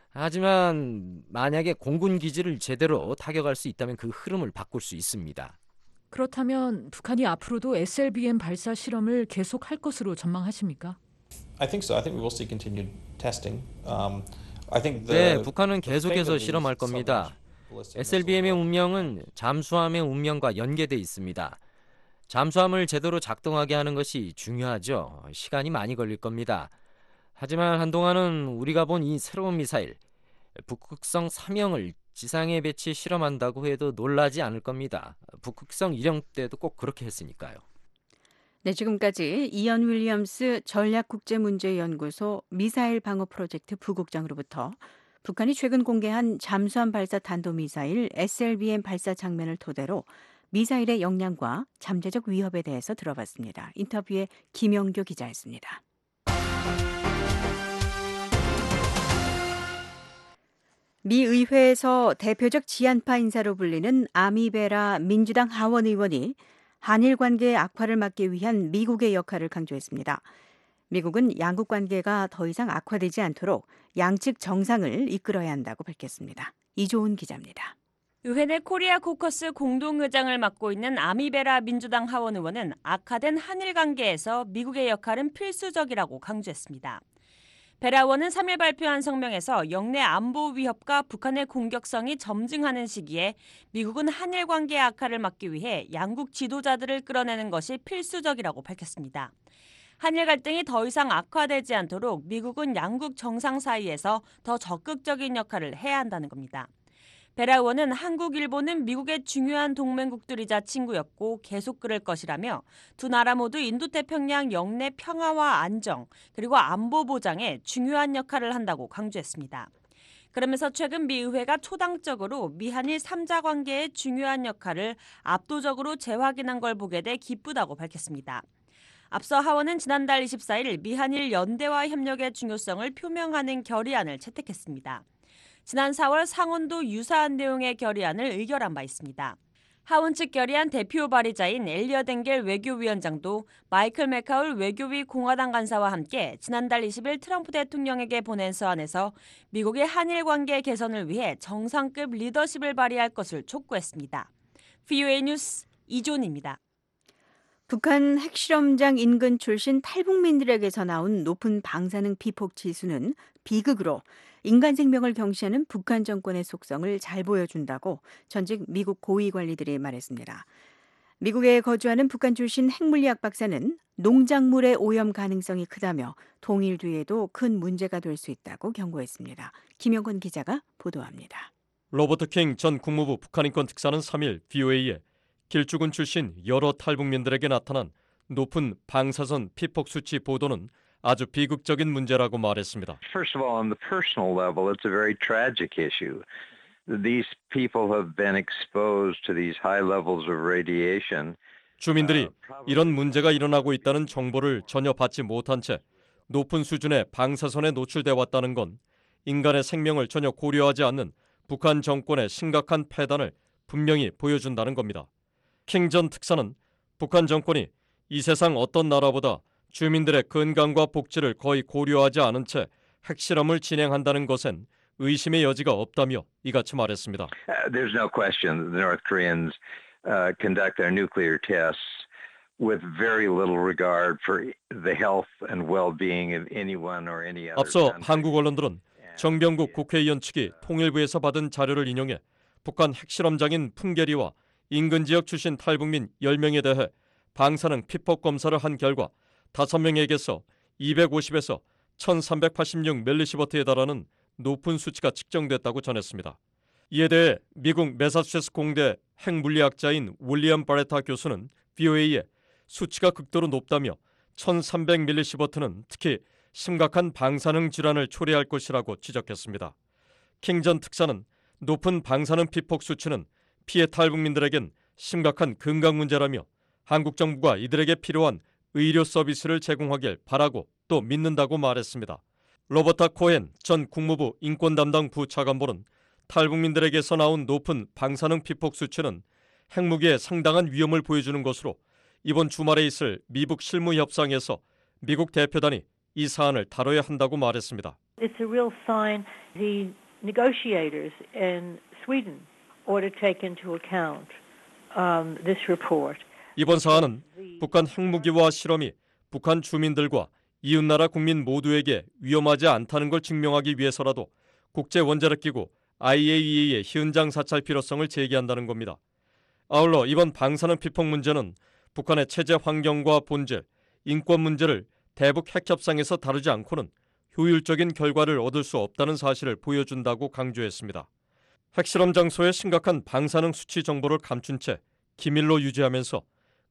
하지만 만약에 공군 기지를 제대로 타격할 수 있다면 그 흐름을 바꿀 수 있습니다. 그렇다면 북한이 앞으로도 에스엘비엠 발사 실험을 계속할 것으로 전망하십니까? I think so. I think we will see continued testing. Um, I think the, the, 네, 북한은 계속해서 실험할 겁니다. 에스엘비엠의 운명은 잠수함의 운명과 연계돼 있습니다. 잠수함을 제대로 작동하게 하는 것이 중요하죠. 시간이 많이 걸릴 겁니다. 하지만 한동안은 우리가 본 이 새로운 미사일, 북극성 삼형을 지상에 배치 실험한다고 해도 놀라지 않을 겁니다. 북극성 일형 때도 꼭 그렇게 했으니까요. 네, 지금까지 이언 윌리엄스 전략국제문제연구소 미사일 방어 프로젝트 부국장으로부터 북한이 최근 공개한 잠수함 발사 탄도미사일 에스엘비엠 발사 장면을 토대로 미사일의 역량과 잠재적 위협에 대해서 들어봤습니다. 인터뷰에 김영교 기자였습니다. 미 의회에서 대표적 지한파 인사로 불리는 아미베라 민주당 하원 의원이 한일 관계의 악화를 막기 위한 미국의 역할을 강조했습니다. 미국은 양국 관계가 더 이상 악화되지 않도록 양측 정상을 이끌어야 한다고 밝혔습니다. 이조은 기자입니다. 의회 내 코리아 코커스 공동의장을 맡고 있는 아미베라 민주당 하원 의원은 악화된 한일 관계에서 미국의 역할은 필수적이라고 강조했습니다. 베라 의원은 삼 일 발표한 성명에서 영내 안보 위협과 북한의 공격성이 점증하는 시기에 미국은 한일 관계의 악화를 막기 위해 양국 지도자들을 끌어내는 것이 필수적이라고 밝혔습니다. 한일 갈등이 더 이상 악화되지 않도록 미국은 양국 정상 사이에서 더 적극적인 역할을 해야 한다는 겁니다. 베라 의원은 한국, 일본은 미국의 중요한 동맹국들이자 친구였고 계속 그럴 것이라며 두 나라 모두 인도태평양 영내 평화와 안정 그리고 안보 보장에 중요한 역할을 한다고 강조했습니다. 그러면서 최근 미 의회가 초당적으로 미한일 삼자 관계의 중요한 역할을 압도적으로 재확인한 걸 보게 돼 기쁘다고 밝혔습니다. 앞서 하원은 지난달 이십사일 미한일 연대와 협력의 중요성을 표명하는 결의안을 채택했습니다. 지난 사월 상원도 유사한 내용의 결의안을 의결한 바 있습니다. 하원 측 결의안 대표 발의자인 엘리엇 엥겔 외교위원장도 마이클 맥카울 외교위 공화당 간사와 함께 지난달 이십일 트럼프 대통령에게 보낸 서한에서 미국의 한일 관계 개선을 위해 정상급 리더십을 발휘할 것을 촉구했습니다. 브이오에이 뉴스 이존입니다. 북한 핵실험장 인근 출신 탈북민들에게서 나온 높은 방사능 피폭 지수는 비극으로 인간 생명을 경시하는 북한 정권의 속성을 잘 보여준다고 전직 미국 고위 관리들이 말했습니다. 미국에 거주하는 북한 출신 핵물리학 박사는 농작물의 오염 가능성이 크다며 통일 뒤에도 큰 문제가 될 수 있다고 경고했습니다. 김영건 기자가 보도합니다. 로버트 킹 전 국무부 북한인권 특사는 삼 일 브이오에이에 길쭉은 출신 여러 탈북민들에게 나타난 높은 방사선 피폭 수치 보도는 아주 비극적인 문제라고 말했습니다. First of all, on the personal level, it's a very tragic issue. These people have been exposed to these high levels of radiation. 주민들이 이런 문제가 일어나고 있다는 정보를 전혀 받지 못한 채 높은 수준의 방사선에 노출돼 왔다는 건 인간의 생명을 전혀 고려하지 않는 북한 정권의 심각한 패단을 분명히 보여준다는 겁니다. 킹 전 특사는 북한 정권이 이 세상 어떤 나라보다 주민들의 건강과 복지를 거의 고려하지 않은 채 핵실험을 진행한다는 것엔 의심의 여지가 없다며 이같이 말했습니다. Uh, there's no question that the North Koreans uh, conduct their nuclear tests with very little regard for the health and well-being of anyone or any other 앞서 country. 한국 언론들은 정병국 국회의원 측이 통일부에서 받은 자료를 인용해 북한 핵실험장인 풍계리와 인근 지역 출신 탈북민 열 명에 대해 방사능 피폭 검사를 한 결과 다섯 명에게서 이백오십에서 천삼백팔십육 밀리시버트에 달하는 높은 수치가 측정됐다고 전했습니다. 이에 대해 미국 매사추세츠 공대 핵물리학자인 윌리엄 바레타 교수는 브이오에이에 수치가 극도로 높다며 천삼백 밀리시버트는 특히 심각한 방사능 질환을 초래할 것이라고 지적했습니다. 킹 전 특사는 높은 방사능 피폭 수치는 피해 탈북민들에겐 심각한 건강 문제라며 한국 정부가 이들에게 필요한 의료 서비스를 제공하길 바라고 또 믿는다고 말했습니다. 로버타 코헨 전 국무부 인권 담당 부차관보는 탈북민들에게서 나온 높은 방사능 피폭 수치는 핵무기에 상당한 위험을 보여주는 것으로 이번 주말에 있을 미북 실무 협상에서 미국 대표단이 이 사안을 다뤄야 한다고 말했습니다. It's a real sign the negotiators in Sweden ought to take into account um, this report. 이번 사안은 북한 핵무기와 실험이 북한 주민들과 이웃나라 국민 모두에게 위험하지 않다는 걸 증명하기 위해서라도 국제원자력기구 아이에이이에이의 현장 사찰 필요성을 제기한다는 겁니다. 아울러 이번 방사능 피폭 문제는 북한의 체제 환경과 본질, 인권 문제를 대북 핵협상에서 다루지 않고는 효율적인 결과를 얻을 수 없다는 사실을 보여준다고 강조했습니다. 핵실험 장소의 심각한 방사능 수치 정보를 감춘 채 기밀로 유지하면서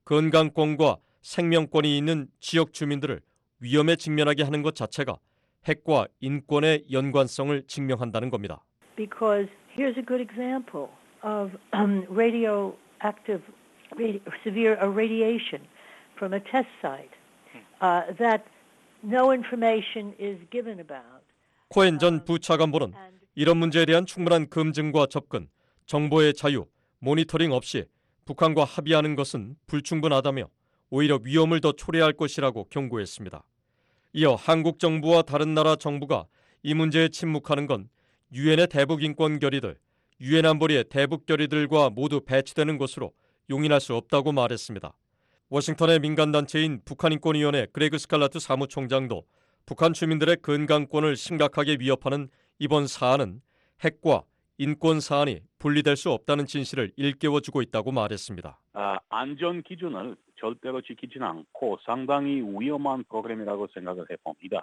건강권과 생명권이 있는 지역 주민들을 위험에 직면하게 하는 것 자체가 핵과 인권의 연관성을 증명한다는 겁니다. Because here's a good example of um, radioactive radi- severe irradiation from a test site uh, that no information is given about. 코엔 전 부차관보는 이런 문제에 대한 충분한 검증과 접근, 정보의 자유, 모니터링 없이 북한과 합의하는 것은 불충분하다며 오히려 위험을 더 초래할 것이라고 경고했습니다. 이어 한국 정부와 다른 나라 정부가 이 문제에 침묵하는 건 유엔의 대북 인권 결의들, 유엔 안보리의 대북 결의들과 모두 배치되는 것으로 용인할 수 없다고 말했습니다. 워싱턴의 민간단체인 북한인권위원회 그레그 스칼라트 사무총장도 북한 주민들의 건강권을 심각하게 위협하는 이번 사안은 핵과 인권 사안이 분리될 수 없다는 진실을 일깨워주고 있다고 말했습니다. 아, 안전 기준을 절대로 지키지는 않고 상당히 위험한 프로그램이라고 생각을 해봅니다.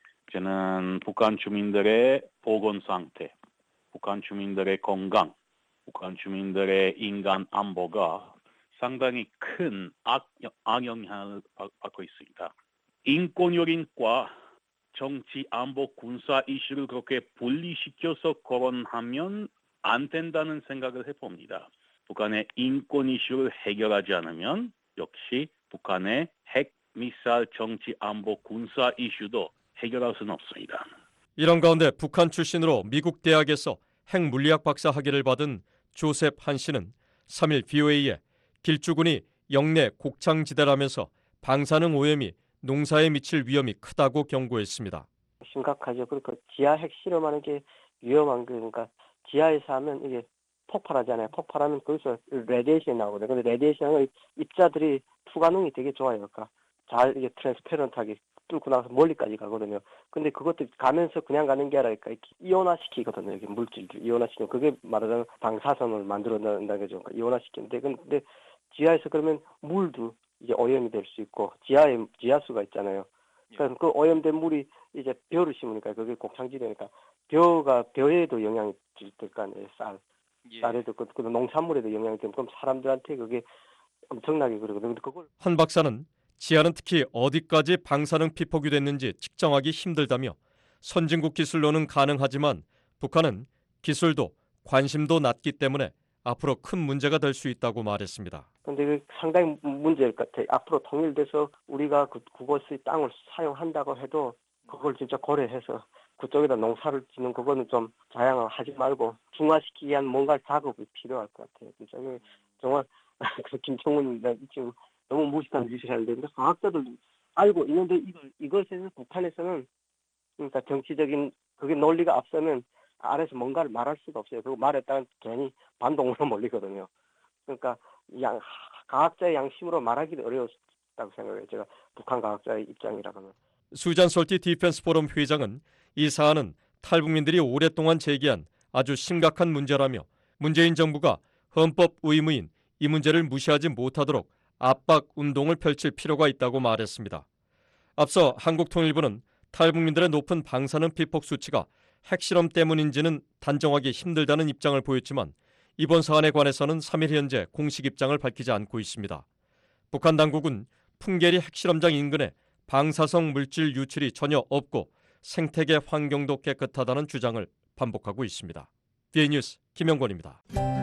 저는 북한 주민들의 보건 상태, 북한 주민들의 건강, 북한 주민들의 인간 안보가 상당히 큰 악, 악영향을 받고 있습니다. 인권 요인과 정치, 안보, 군사 이슈를 그렇게 분리시켜서 거론하면 안 된다는 생각을 해봅니다. 북한의 인권 이슈를 해결하지 않으면 역시 북한의 핵, 미사일, 정치, 안보, 군사 이슈도 해결할 수는 없습니다. 이런 가운데 북한 출신으로 미국 대학에서 핵물리학 박사 학위를 받은 조셉 한 씨는 삼 일 브이오에이에 길쭉군이 영내 곡창지대라면서 방사능 오염이 농사에 미칠 위험이 크다고 경고했습니다. 심각하죠. 그러니까 지하 핵실험하는 게 위험한 게 그러니까 지하에서 하면 이게 폭발하잖아요. 폭발하면 거기서 레디에이션이 나오거든요. 근데 레디에이션을 입자들이 투과능이 되게 좋아요. 그러니까 잘 이게 트랜스페런트하게 뚫고 나가서 멀리까지 가거든요. 근데 그것도 가면서 그냥 가는 게 아니라 이렇게 이온화시키거든요. 이게 물질을 이온화시키면 그게 말하자면 방사선을 만들어낸다는 거죠. 그러니까 이온화시키는데 근데 지하에서 그러면 물도 이제 오염이 될 수 있고 지하에 지하수가 있잖아요. 그래서 그 오염된 물이 이제 벼를 심으니까 그게 곡창지대니까 벼가 벼에도 영향이 될 거 아니에요. 쌀 쌀에도 그, 그 농산물에도 영향이 되면 그럼 사람들한테 그게 엄청나게 그러거든요. 근데 그걸 한 박사는 지하는 특히 어디까지 방사능 피폭이 됐는지 측정하기 힘들다며 선진국 기술로는 가능하지만 북한은 기술도 관심도 낮기 때문에 앞으로 큰 문제가 될 수 있다고 말했습니다. 근데 그 상당히 문제일 것 같아요. 앞으로 통일돼서 우리가 그, 그곳의 땅을 사용한다고 해도 그걸 진짜 고려해서 그쪽에다 농사를 짓는 그거는 좀 자양하지 말고 중화시키기 위한 뭔가 작업이 필요할 것 같아요. 진짜 정말 김정은 지금 너무 무식한 짓을 하는데 과학자들 알고 있는데 이걸 이것에서 북한에서는 그러니까 정치적인 그게 논리가 앞서면 아래서 뭔가를 말할 수가 없어요. 그거 말했다가 괜히 반동으로 몰리거든요. 그러니까 양 과학자의 양심으로 말하기도 어려웠다고 생각해요. 제가 북한 과학자의 입장이라고는. 수잔 솔티 디펜스 포럼 회장은 이 사안은 탈북민들이 오랫동안 제기한 아주 심각한 문제라며 문재인 정부가 헌법 의무인 이 문제를 무시하지 못하도록 압박 운동을 펼칠 필요가 있다고 말했습니다. 앞서 한국통일부는 탈북민들의 높은 방사능 피폭 수치가 핵실험 때문인지는 단정하기 힘들다는 입장을 보였지만 이번 사안에 관해서는 삼 일 현재 공식 입장을 밝히지 않고 있습니다. 북한 당국은 풍계리 핵실험장 인근에 방사성 물질 유출이 전혀 없고 생태계 환경도 깨끗하다는 주장을 반복하고 있습니다. 비에이 뉴스 김영권입니다.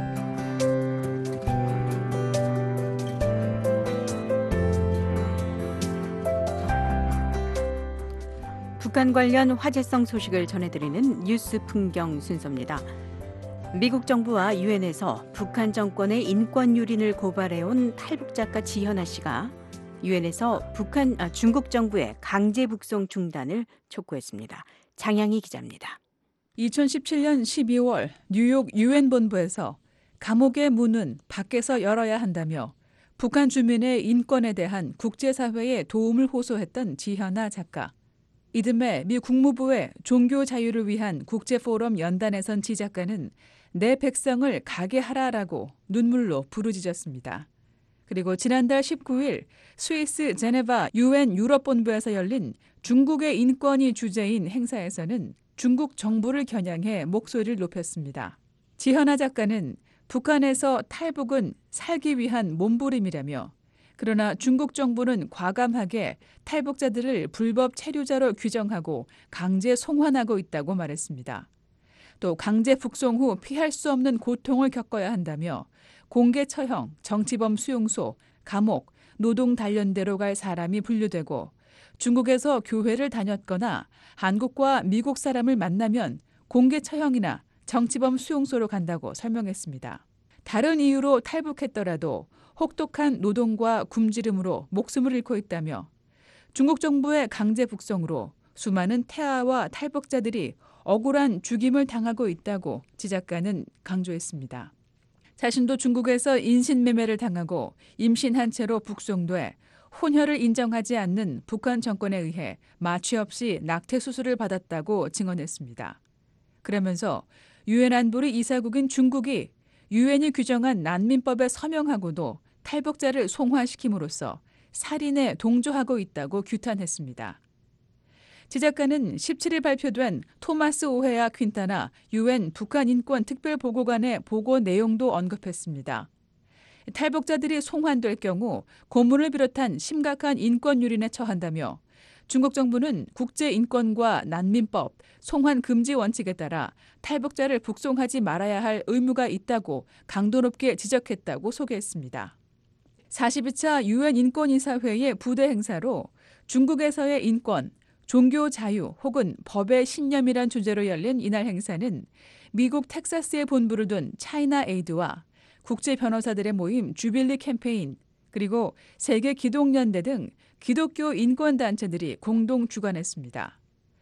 북한 관련 화제성 소식을 전해드리는 뉴스 풍경 순서입니다. 미국 정부와 유엔에서 북한 정권의 인권 유린을 고발해온 탈북 작가 지현아 씨가 유엔에서 북한 아, 중국 정부의 강제 북송 중단을 촉구했습니다. 장양희 기자입니다. 이천십칠 년 십이월 뉴욕 유엔 본부에서 감옥의 문은 밖에서 열어야 한다며 북한 주민의 인권에 대한 국제사회의 도움을 호소했던 지현아 작가. 이듬해 미 국무부의 종교 자유를 위한 국제포럼 연단에 선 지 작가는 내 백성을 가게 하라라고 눈물로 부르짖었습니다. 그리고 지난달 십구 일 스위스 제네바 유엔 유럽본부에서 열린 중국의 인권이 주제인 행사에서는 중국 정부를 겨냥해 목소리를 높였습니다. 지현아 작가는 북한에서 탈북은 살기 위한 몸부림이라며 그러나 중국 정부는 과감하게 탈북자들을 불법 체류자로 규정하고 강제 송환하고 있다고 말했습니다. 또 강제 북송 후 피할 수 없는 고통을 겪어야 한다며 공개 처형, 정치범 수용소, 감옥, 노동 단련대로 갈 사람이 분류되고 중국에서 교회를 다녔거나 한국과 미국 사람을 만나면 공개 처형이나 정치범 수용소로 간다고 설명했습니다. 다른 이유로 탈북했더라도 혹독한 노동과 굶주림으로 목숨을 잃고 있다며 중국 정부의 강제 북송으로 수많은 태아와 탈북자들이 억울한 죽임을 당하고 있다고 지 작가는 강조했습니다. 자신도 중국에서 인신매매를 당하고 임신한 채로 북송돼 혼혈을 인정하지 않는 북한 정권에 의해 마취 없이 낙태 수술을 받았다고 증언했습니다. 그러면서 유엔 안보리 이사국인 중국이 유엔이 규정한 난민법에 서명하고도 탈북자를 송환시킴으로써 살인에 동조하고 있다고 규탄했습니다. 지 작가는 십칠 일 발표된 토마스 오헤아 퀸타나 유엔 북한 인권 특별보고관의 보고 내용도 언급했습니다. 탈북자들이 송환될 경우 고문을 비롯한 심각한 인권 유린에 처한다며 중국 정부는 국제인권과 난민법, 송환 금지 원칙에 따라 탈북자를 북송하지 말아야 할 의무가 있다고 강도 높게 지적했다고 소개했습니다. 사십이 차 유엔 인권이사회의 부대 행사로 중국에서의 인권, 종교 자유 혹은 법의 신념이란 주제로 열린 이날 행사는 미국 텍사스에 본부를 둔 차이나 에이드와 국제 변호사들의 모임 주빌리 캠페인 그리고 세계 기독연대 등 기독교 인권단체들이 공동 주관했습니다.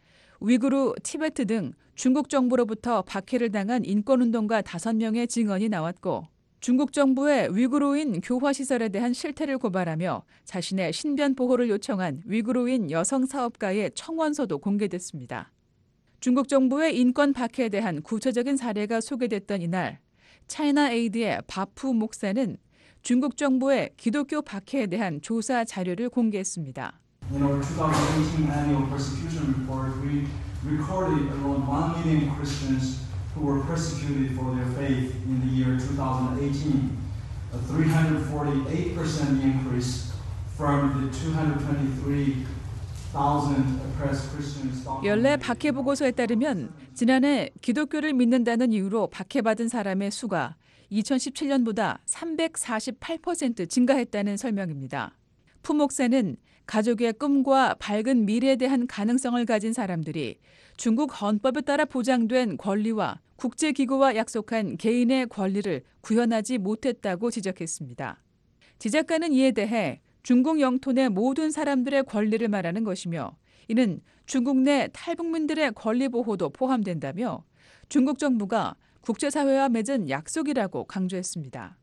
위구르, 티베트 등 중국 정부로부터 박해를 당한 인권운동가 다섯 명의 증언이 나왔고 중국 정부의 위구르인 교화 시설에 대한 실태를 고발하며 자신의 신변 보호를 요청한 위구르인 여성 사업가의 청원서도 공개됐습니다. 중국 정부의 인권 박해에 대한 구체적인 사례가 소개됐던 이날, 차이나 에이드의 바푸 목사는 중국 정부의 기독교 박해에 대한 조사 자료를 공개했습니다. In our twenty eighteen annual persecution report, we recorded around one million Christians who were persecuted for their faith in the year twenty eighteen, a three hundred forty-eight percent increase from the two hundred twenty-three thousand oppressed Christians. 연례 박해 보고서에 따르면 지난해 기독교를 믿는다는 이유로 박해받은 사람의 수가 이천십칠 년보다 삼백사십팔 퍼센트 증가했다는 설명입니다. 푸 목사는 가족의 꿈과 밝은 미래에 대한 가능성을 가진 사람들이 중국 헌법에 따라 보장된 권리와 국제기구와 약속한 개인의 권리를 구현하지 못했다고 지적했습니다. 지작가는 이에 대해 중국 영토 내 모든 사람들의 권리를 말하는 것이며 이는 중국 내 탈북민들의 권리 보호도 포함된다며 중국 정부가 국제사회와 맺은 약속이라고 강조했습니다.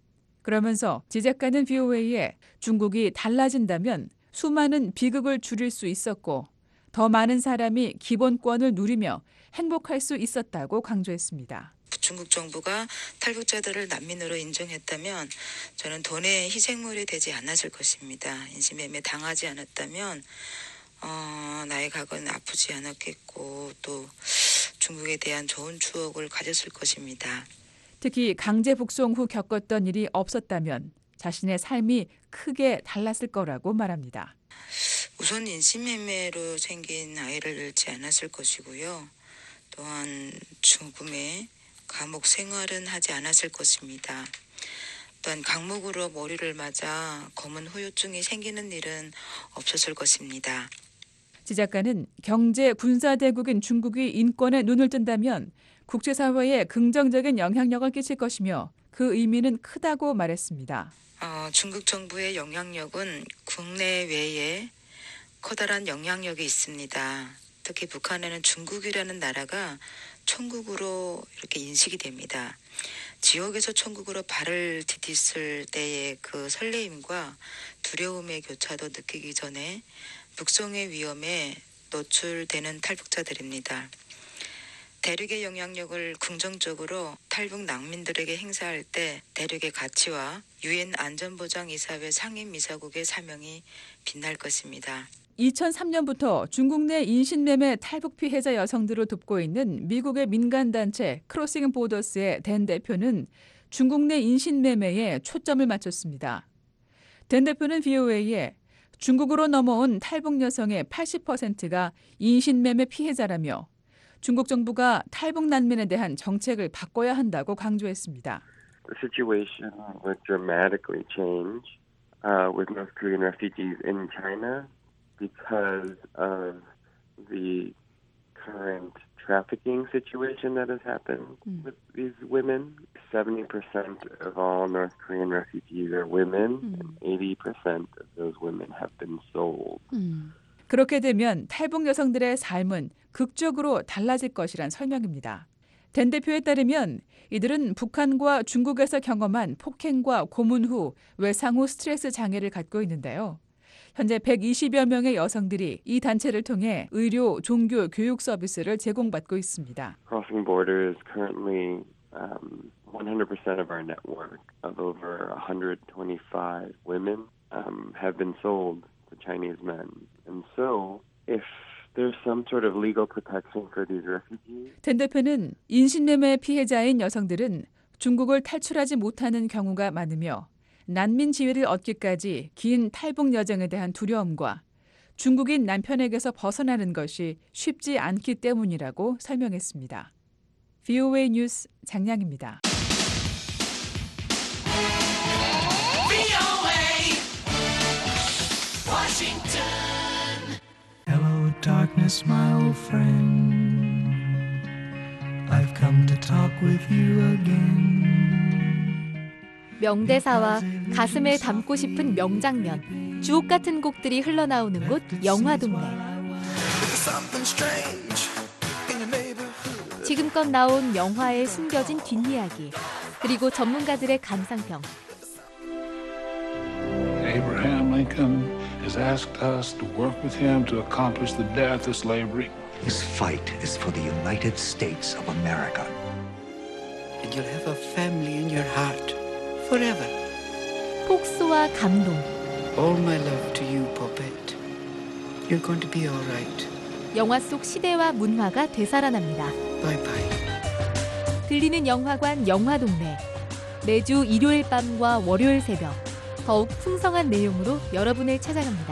그러면서 지작가는 브이오에이에 중국이 달라진다면 수많은 비극을 줄일 수 있었고 더 많은 사람이 기본권을 누리며 행복할 수 있었다고 강조했습니다. 중국 정부가 탈북자들을 난민으로 인정했다면 저는 돈의 희생물이 되지 않았을 것입니다. 인신매매 당하지 않았다면 어, 나의 과거는 아프지 않았겠고 또 중국에 대한 좋은 추억을 가졌을 것입니다. 특히 강제 북송 후 겪었던 일이 없었다면 자신의 삶이 크게 달랐을 거라고 말합니다. 우선 인신매매로 생긴 아이를 잃지 않았을 것이고요. 또한 죽음에 감옥 생활은 하지 않았을 것입니다. 또한 강목으로 머리를 맞아 검은 후유증이 생기는 일은 없었을 것입니다. 지작가는 경제 군사 대국인 중국이 인권에 눈을 뜬다면 국제사회에 긍정적인 영향력을 끼칠 것이며 그 의미는 크다고 말했습니다. 어, 중국 정부의 영향력은 국내외에 커다란 영향력이 있습니다. 특히 북한에는 중국이라는 나라가 천국으로 이렇게 인식이 됩니다. 지옥에서 천국으로 발을 디디을 때의 그 설레임과 두려움의 교차도 느끼기 전에 북송의 위험에 노출되는 탈북자들입니다. 대륙의 영향력을 긍정적으로 탈북 난민들에게 행사할 때 대륙의 가치와 유엔 안전보장이사회 상임이사국의 사명이 빛날 것입니다. 이천삼 년부터 중국 내 인신매매 탈북 피해자 여성들을 돕고 있는 미국의 민간단체 크로싱 보더스의 댄 대표는 중국 내 인신매매에 초점을 맞췄습니다. 댄 대표는 브이오에이에 중국으로 넘어온 탈북 여성의 팔십 퍼센트가 인신매매 피해자라며 중국 정부가 탈북 난민에 대한 정책을 바꿔야 한다고 강조했습니다. The situation would dramatically change uh, with North Korean refugees in China. Because of the current trafficking situation that has happened mm. with these women. seventy percent of all North Korean refugees are women, mm. and eighty percent of those women have been sold. 음. 그렇게 되면 탈북 여성들의 삶은 극적으로 달라질 것이란 설명입니다. 댄 대표에 따르면 이들은 북한과 중국에서 경험한 폭행과 고문 후 외상 후 스트레스 장애를 갖고 있는데요. 현재 백이십여 명의 여성들이 이 단체를 통해 의료, 종교, 교육 서비스를 제공받고 있습니다. Crossing Borders currently um, one hundred percent of our network of over one hundred twenty-five women um, have been sold to Chinese men. And so if there's some sort of legal protection for these refugees. 댄 대표는 인신매매 피해자인 여성들은 중국을 탈출하지 못하는 경우가 많으며 난민 지위를 얻기까지 긴 탈북 여정에 대한 두려움과 중국인 남편에게서 벗어나는 것이 쉽지 않기 때문이라고 설명했습니다. 브이오에이 뉴스 장량입니다. Hello, darkness, my old friend. I've come to talk with you again. 명대사와 가슴에 담고 싶은 명장면, 주옥 같은 곡들이 흘러나오는 곳 영화동네. 지금껏 나온 영화에 숨겨진 뒷이야기, 그리고 전문가들의 감상평. Abraham Lincoln has asked us to work with him to accomplish the death of slavery. This fight is for the United States of America. And you'll have a family in your heart forever. 폭소와 감동. All my love to you, Poppet. You're going to be all right. 영화 속 시대와 문화가 되살아납니다. Bye bye. 들리는 영화관 영화동네. 매주 일요일 밤과 월요일 새벽. 더욱 풍성한 내용으로 여러분을 찾아갑니다.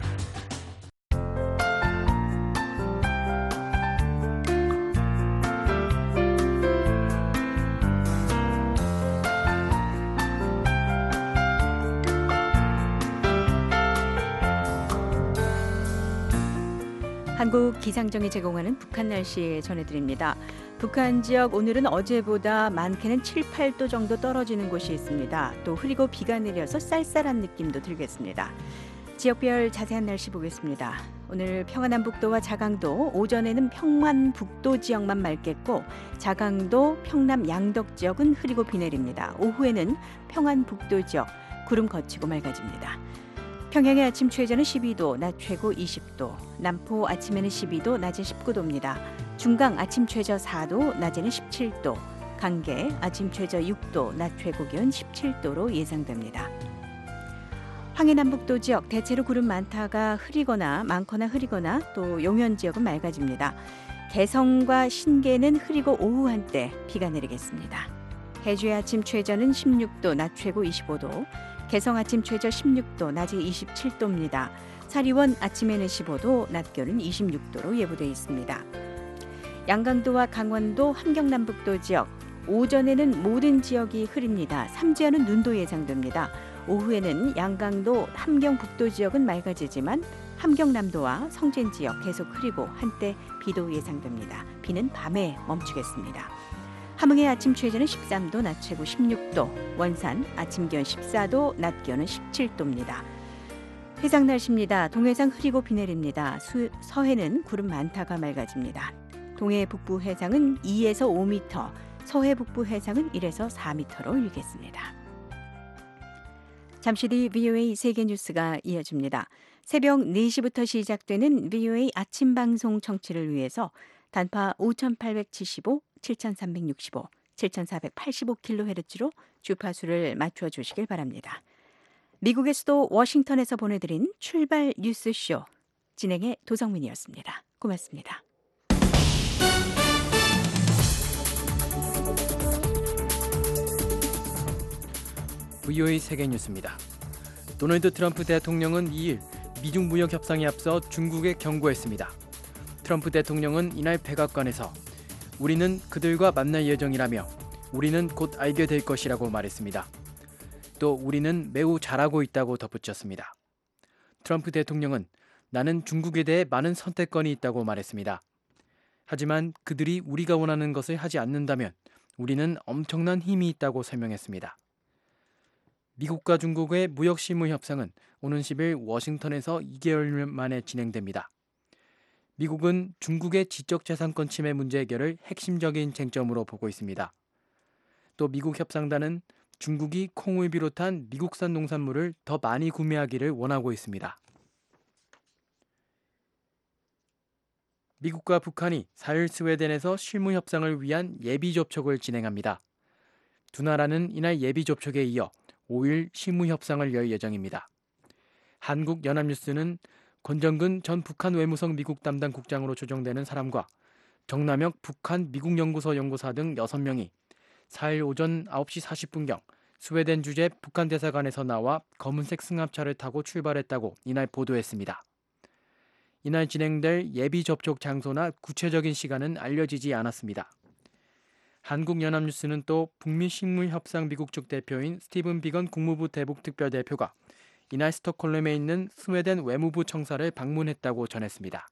한국 기상청이 제공하는 북한 날씨 전해드립니다. 북한 지역 오늘은 어제보다 많게는 칠, 팔 도 정도 떨어지는 곳이 있습니다. 또 흐리고 비가 내려서 쌀쌀한 느낌도 들겠습니다. 지역별 자세한 날씨 보겠습니다. 오늘 평안남북도와 자강도, 오전에는 평안북도 지역만 맑겠고 자강도, 평남 양덕 지역은 흐리고 비 내립니다. 오후에는 평안북도 지역 구름 거치고 맑아집니다. 평양의 아침 최저는 십이 도, 낮 최고 이십 도, 남포 아침에는 십이 도, 낮에 십구 도입니다. 중강 아침 최저 사 도, 낮에는 십칠 도, 강계 아침 최저 육 도, 낮 최고 기온 십칠 도로 예상됩니다. 황해남북도 지역 대체로 구름 많다가 흐리거나 많거나 흐리거나 또 용현 지역은 맑아집니다. 개성과 신계는 흐리고 오후 한때 비가 내리겠습니다. 해주의 아침 최저는 십육 도, 낮 최고 이십오 도, 개성 아침 최저 십육 도, 낮에 이십칠 도입니다. 사리원 아침에는 십오 도, 낮 기온은 이십육 도로 예보되어 있습니다. 양강도와 강원도, 함경남북도 지역, 오전에는 모든 지역이 흐립니다. 삼지연은 눈도 예상됩니다. 오후에는 양강도, 함경북도 지역은 맑아지지만 함경남도와 성진 지역 계속 흐리고 한때 비도 예상됩니다. 비는 밤에 멈추겠습니다. 함흥의 아침 최저는 십삼 도, 낮 최고 십육 도, 원산 아침 기온 십사 도, 낮 기온은 십칠 도입니다. 해상 날씨입니다. 동해상 흐리고 비 내립니다. 수, 서해는 구름 많다가 맑아집니다. 동해 북부 해상은 이에서 오 미터, 서해 북부 해상은 일에서 사 미터로 일겠습니다. 잠시 뒤 브이오에이 세계뉴스가 이어집니다. 새벽 네 시부터 시작되는 브이오에이 아침 방송 청취를 위해서 단파 오천팔백칠십오, 칠천삼백육십오, 칠천사백팔십오 킬로헤르츠로 주파수를 맞춰주시길 바랍니다. 미국의 수도 워싱턴에서 보내드린 출발 뉴스쇼 진행의 도성민이었습니다. 고맙습니다. 브이오에이 세계뉴스입니다. 도널드 트럼프 대통령은 이 일 미중 무역 협상에 앞서 중국에 경고했습니다. 트럼프 대통령은 이날 백악관에서 우리는 그들과 만날 예정이라며 우리는 곧 알게 될 것이라고 말했습니다. 또 우리는 매우 잘하고 있다고 덧붙였습니다. 트럼프 대통령은 나는 중국에 대해 많은 선택권이 있다고 말했습니다. 하지만 그들이 우리가 원하는 것을 하지 않는다면 우리는 엄청난 힘이 있다고 설명했습니다. 미국과 중국의 무역 실무 협상은 오는 십 일 워싱턴에서 이 개월 만에 진행됩니다. 미국은 중국의 지적재산권 침해 문제 해결을 핵심적인 쟁점으로 보고 있습니다. 또 미국 협상단은 중국이 콩을 비롯한 미국산 농산물을 더 많이 구매하기를 원하고 있습니다. 미국과 북한이 사 일 스웨덴에서 실무 협상을 위한 예비 접촉을 진행합니다. 두 나라는 이날 예비 접촉에 이어 오 일 실무 협상을 열 예정입니다. 한국연합뉴스는 권정근 전 북한 외무성 미국 담당 국장으로 추정되는 사람과 정남혁 북한 미국연구소 연구사 등 여섯 명이 사 일 오전 아홉 시 사십 분경 스웨덴 주재 북한 대사관에서 나와 검은색 승합차를 타고 출발했다고 이날 보도했습니다. 이날 진행될 예비 접촉 장소나 구체적인 시간은 알려지지 않았습니다. 한국연합뉴스는 또 북미 식물협상 미국 측 대표인 스티븐 비건 국무부 대북 특별대표가 이날 스톡홀름에 있는 스웨덴 외무부 청사를 방문했다고 전했습니다.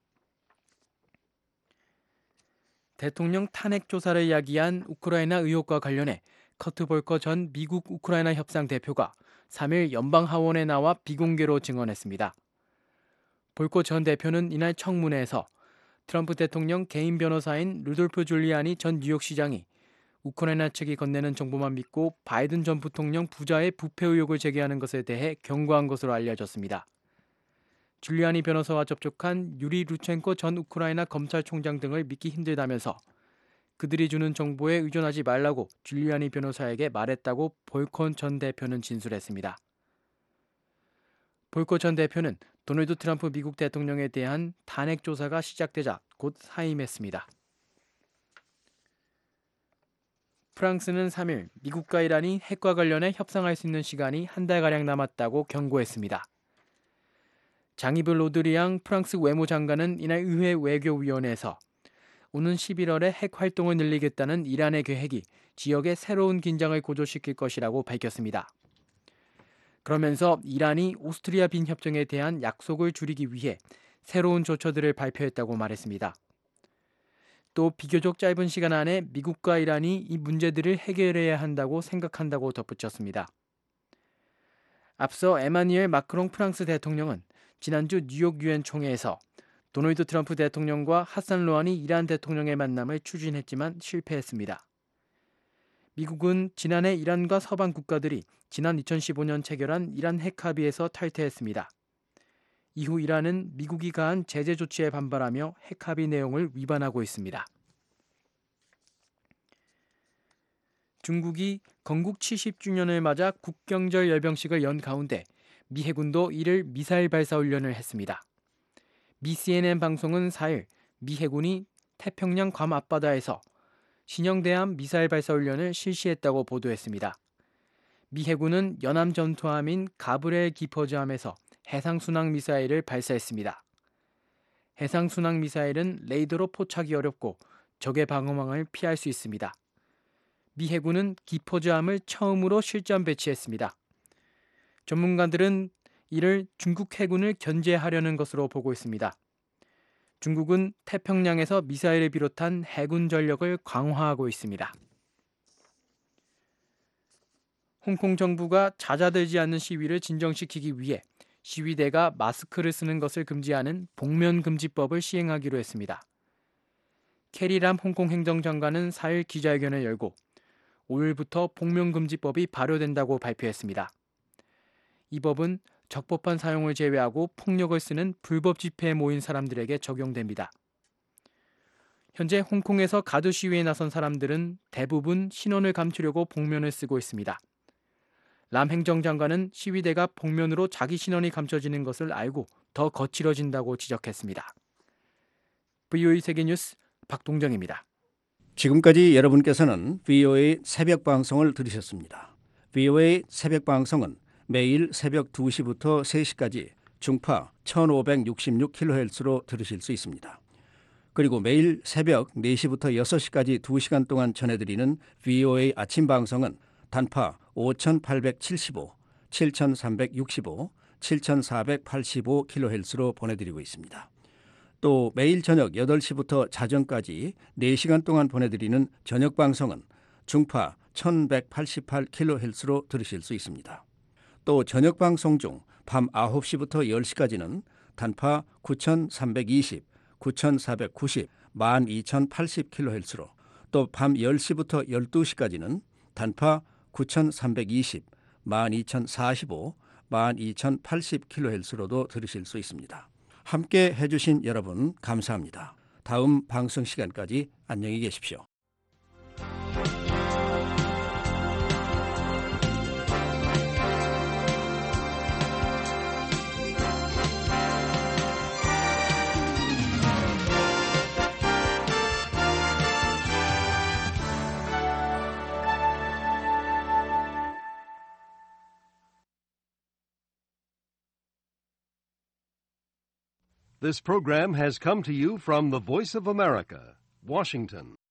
대통령 탄핵 조사를 야기한 우크라이나 의혹과 관련해 커트 볼커 전 미국 우크라이나 협상 대표가 삼 일 연방하원에 나와 비공개로 증언했습니다. 볼커 전 대표는 이날 청문회에서 트럼프 대통령 개인 변호사인 루돌프 줄리아니 전 뉴욕시장이 우크라이나 측이 건네는 정보만 믿고 바이든 전 부통령 부자의 부패 의혹을 제기하는 것에 대해 경고한 것으로 알려졌습니다. 줄리아니 변호사와 접촉한 유리 루첸코 전 우크라이나 검찰총장 등을 믿기 힘들다면서 그들이 주는 정보에 의존하지 말라고 줄리아니 변호사에게 말했다고 볼컨 전 대표는 진술했습니다. 볼컨 전 대표는 도널드 트럼프 미국 대통령에 대한 탄핵 조사가 시작되자 곧 사임했습니다. 프랑스는 삼 일 미국과 이란이 핵과 관련해 협상할 수 있는 시간이 한 달가량 남았다고 경고했습니다. 장이블 로드리앙 프랑스 외무장관은 이날 의회 외교위원회에서 오는 십일월에 핵 활동을 늘리겠다는 이란의 계획이 지역의 새로운 긴장을 고조시킬 것이라고 밝혔습니다. 그러면서 이란이 오스트리아 빈 협정에 대한 약속을 줄이기 위해 새로운 조처들을 발표했다고 말했습니다. 또 비교적 짧은 시간 안에 미국과 이란이 이 문제들을 해결해야 한다고 생각한다고 덧붙였습니다. 앞서 에마뉘엘 마크롱 프랑스 대통령은 지난주 뉴욕 유엔 총회에서 도널드 트럼프 대통령과 하산 로하니 이란 대통령의 만남을 추진했지만 실패했습니다. 미국은 지난해 이란과 서방 국가들이 지난 이천십오 년 체결한 이란 핵 합의에서 탈퇴했습니다. 이후 이란은 미국이 가한 제재 조치에 반발하며 핵 합의 내용을 위반하고 있습니다. 중국이 건국 칠십 주년을 맞아 국경절 열병식을 연 가운데 미 해군도 이를 미사일 발사 훈련을 했습니다. 미 씨엔엔 방송은 사 일 미 해군이 태평양 괌 앞바다에서 신형대함 미사일 발사 훈련을 실시했다고 보도했습니다. 미 해군은 연함 전투함인 가브레엘 기퍼즈함에서 해상순항 미사일을 발사했습니다. 해상순항 미사일은 레이더로 포착이 어렵고 적의 방어망을 피할 수 있습니다. 미 해군은 기퍼즈함을 처음으로 실전 배치했습니다. 전문가들은 이를 중국 해군을 견제하려는 것으로 보고 있습니다. 중국은 태평양에서 미사일을 비롯한 해군 전력을 강화하고 있습니다. 홍콩 정부가 잦아들지 않는 시위를 진정시키기 위해 시위대가 마스크를 쓰는 것을 금지하는 복면금지법을 시행하기로 했습니다. 캐리람 홍콩 행정장관은 사 일 기자회견을 열고 오일부터 복면금지법이 발효된다고 발표했습니다. 이 법은 적법한 사용을 제외하고 폭력을 쓰는 불법 집회에 모인 사람들에게 적용됩니다. 현재 홍콩에서 가두 시위에 나선 사람들은 대부분 신원을 감추려고 복면을 쓰고 있습니다. 람 행정장관은 시위대가 복면으로 자기 신원이 감춰지는 것을 알고 더 거칠어진다고 지적했습니다. 브이오에이 세계뉴스 박동정입니다. 지금까지 여러분께서는 브이오에이 새벽 방송을 들으셨습니다. 브이오에이 새벽 방송은 매일 새벽 두 시부터 세 시까지 중파 천오백육십육 킬로헤르츠로 들으실 수 있습니다. 그리고 매일 새벽 네 시부터 여섯 시까지 두 시간 동안 전해드리는 브이오에이 아침 방송은 단파 오천팔백칠십오, 칠천삼백육십오, 칠천사백팔십오 킬로헤르츠로 보내드리고 있습니다. 또 매일 저녁 여덟 시부터 자정까지 네 시간 동안 보내드리는 저녁 방송은 중파 천백팔십팔 킬로헤르츠로 들으실 수 있습니다. 또 저녁 방송 중 밤 아홉 시부터 열 시까지는 단파 구천삼백이십, 구천사백구십, 만 이천팔십 킬로헤르츠로 또 밤 열 시부터 열두 시까지는 단파 구천삼백이십, 만 이천사십오, 만 이천팔십 킬로헤르츠로도 들으실 수 있습니다. 함께 해주신 여러분 감사합니다. 다음 방송 시간까지 안녕히 계십시오. This program has come to you from the Voice of America, Washington.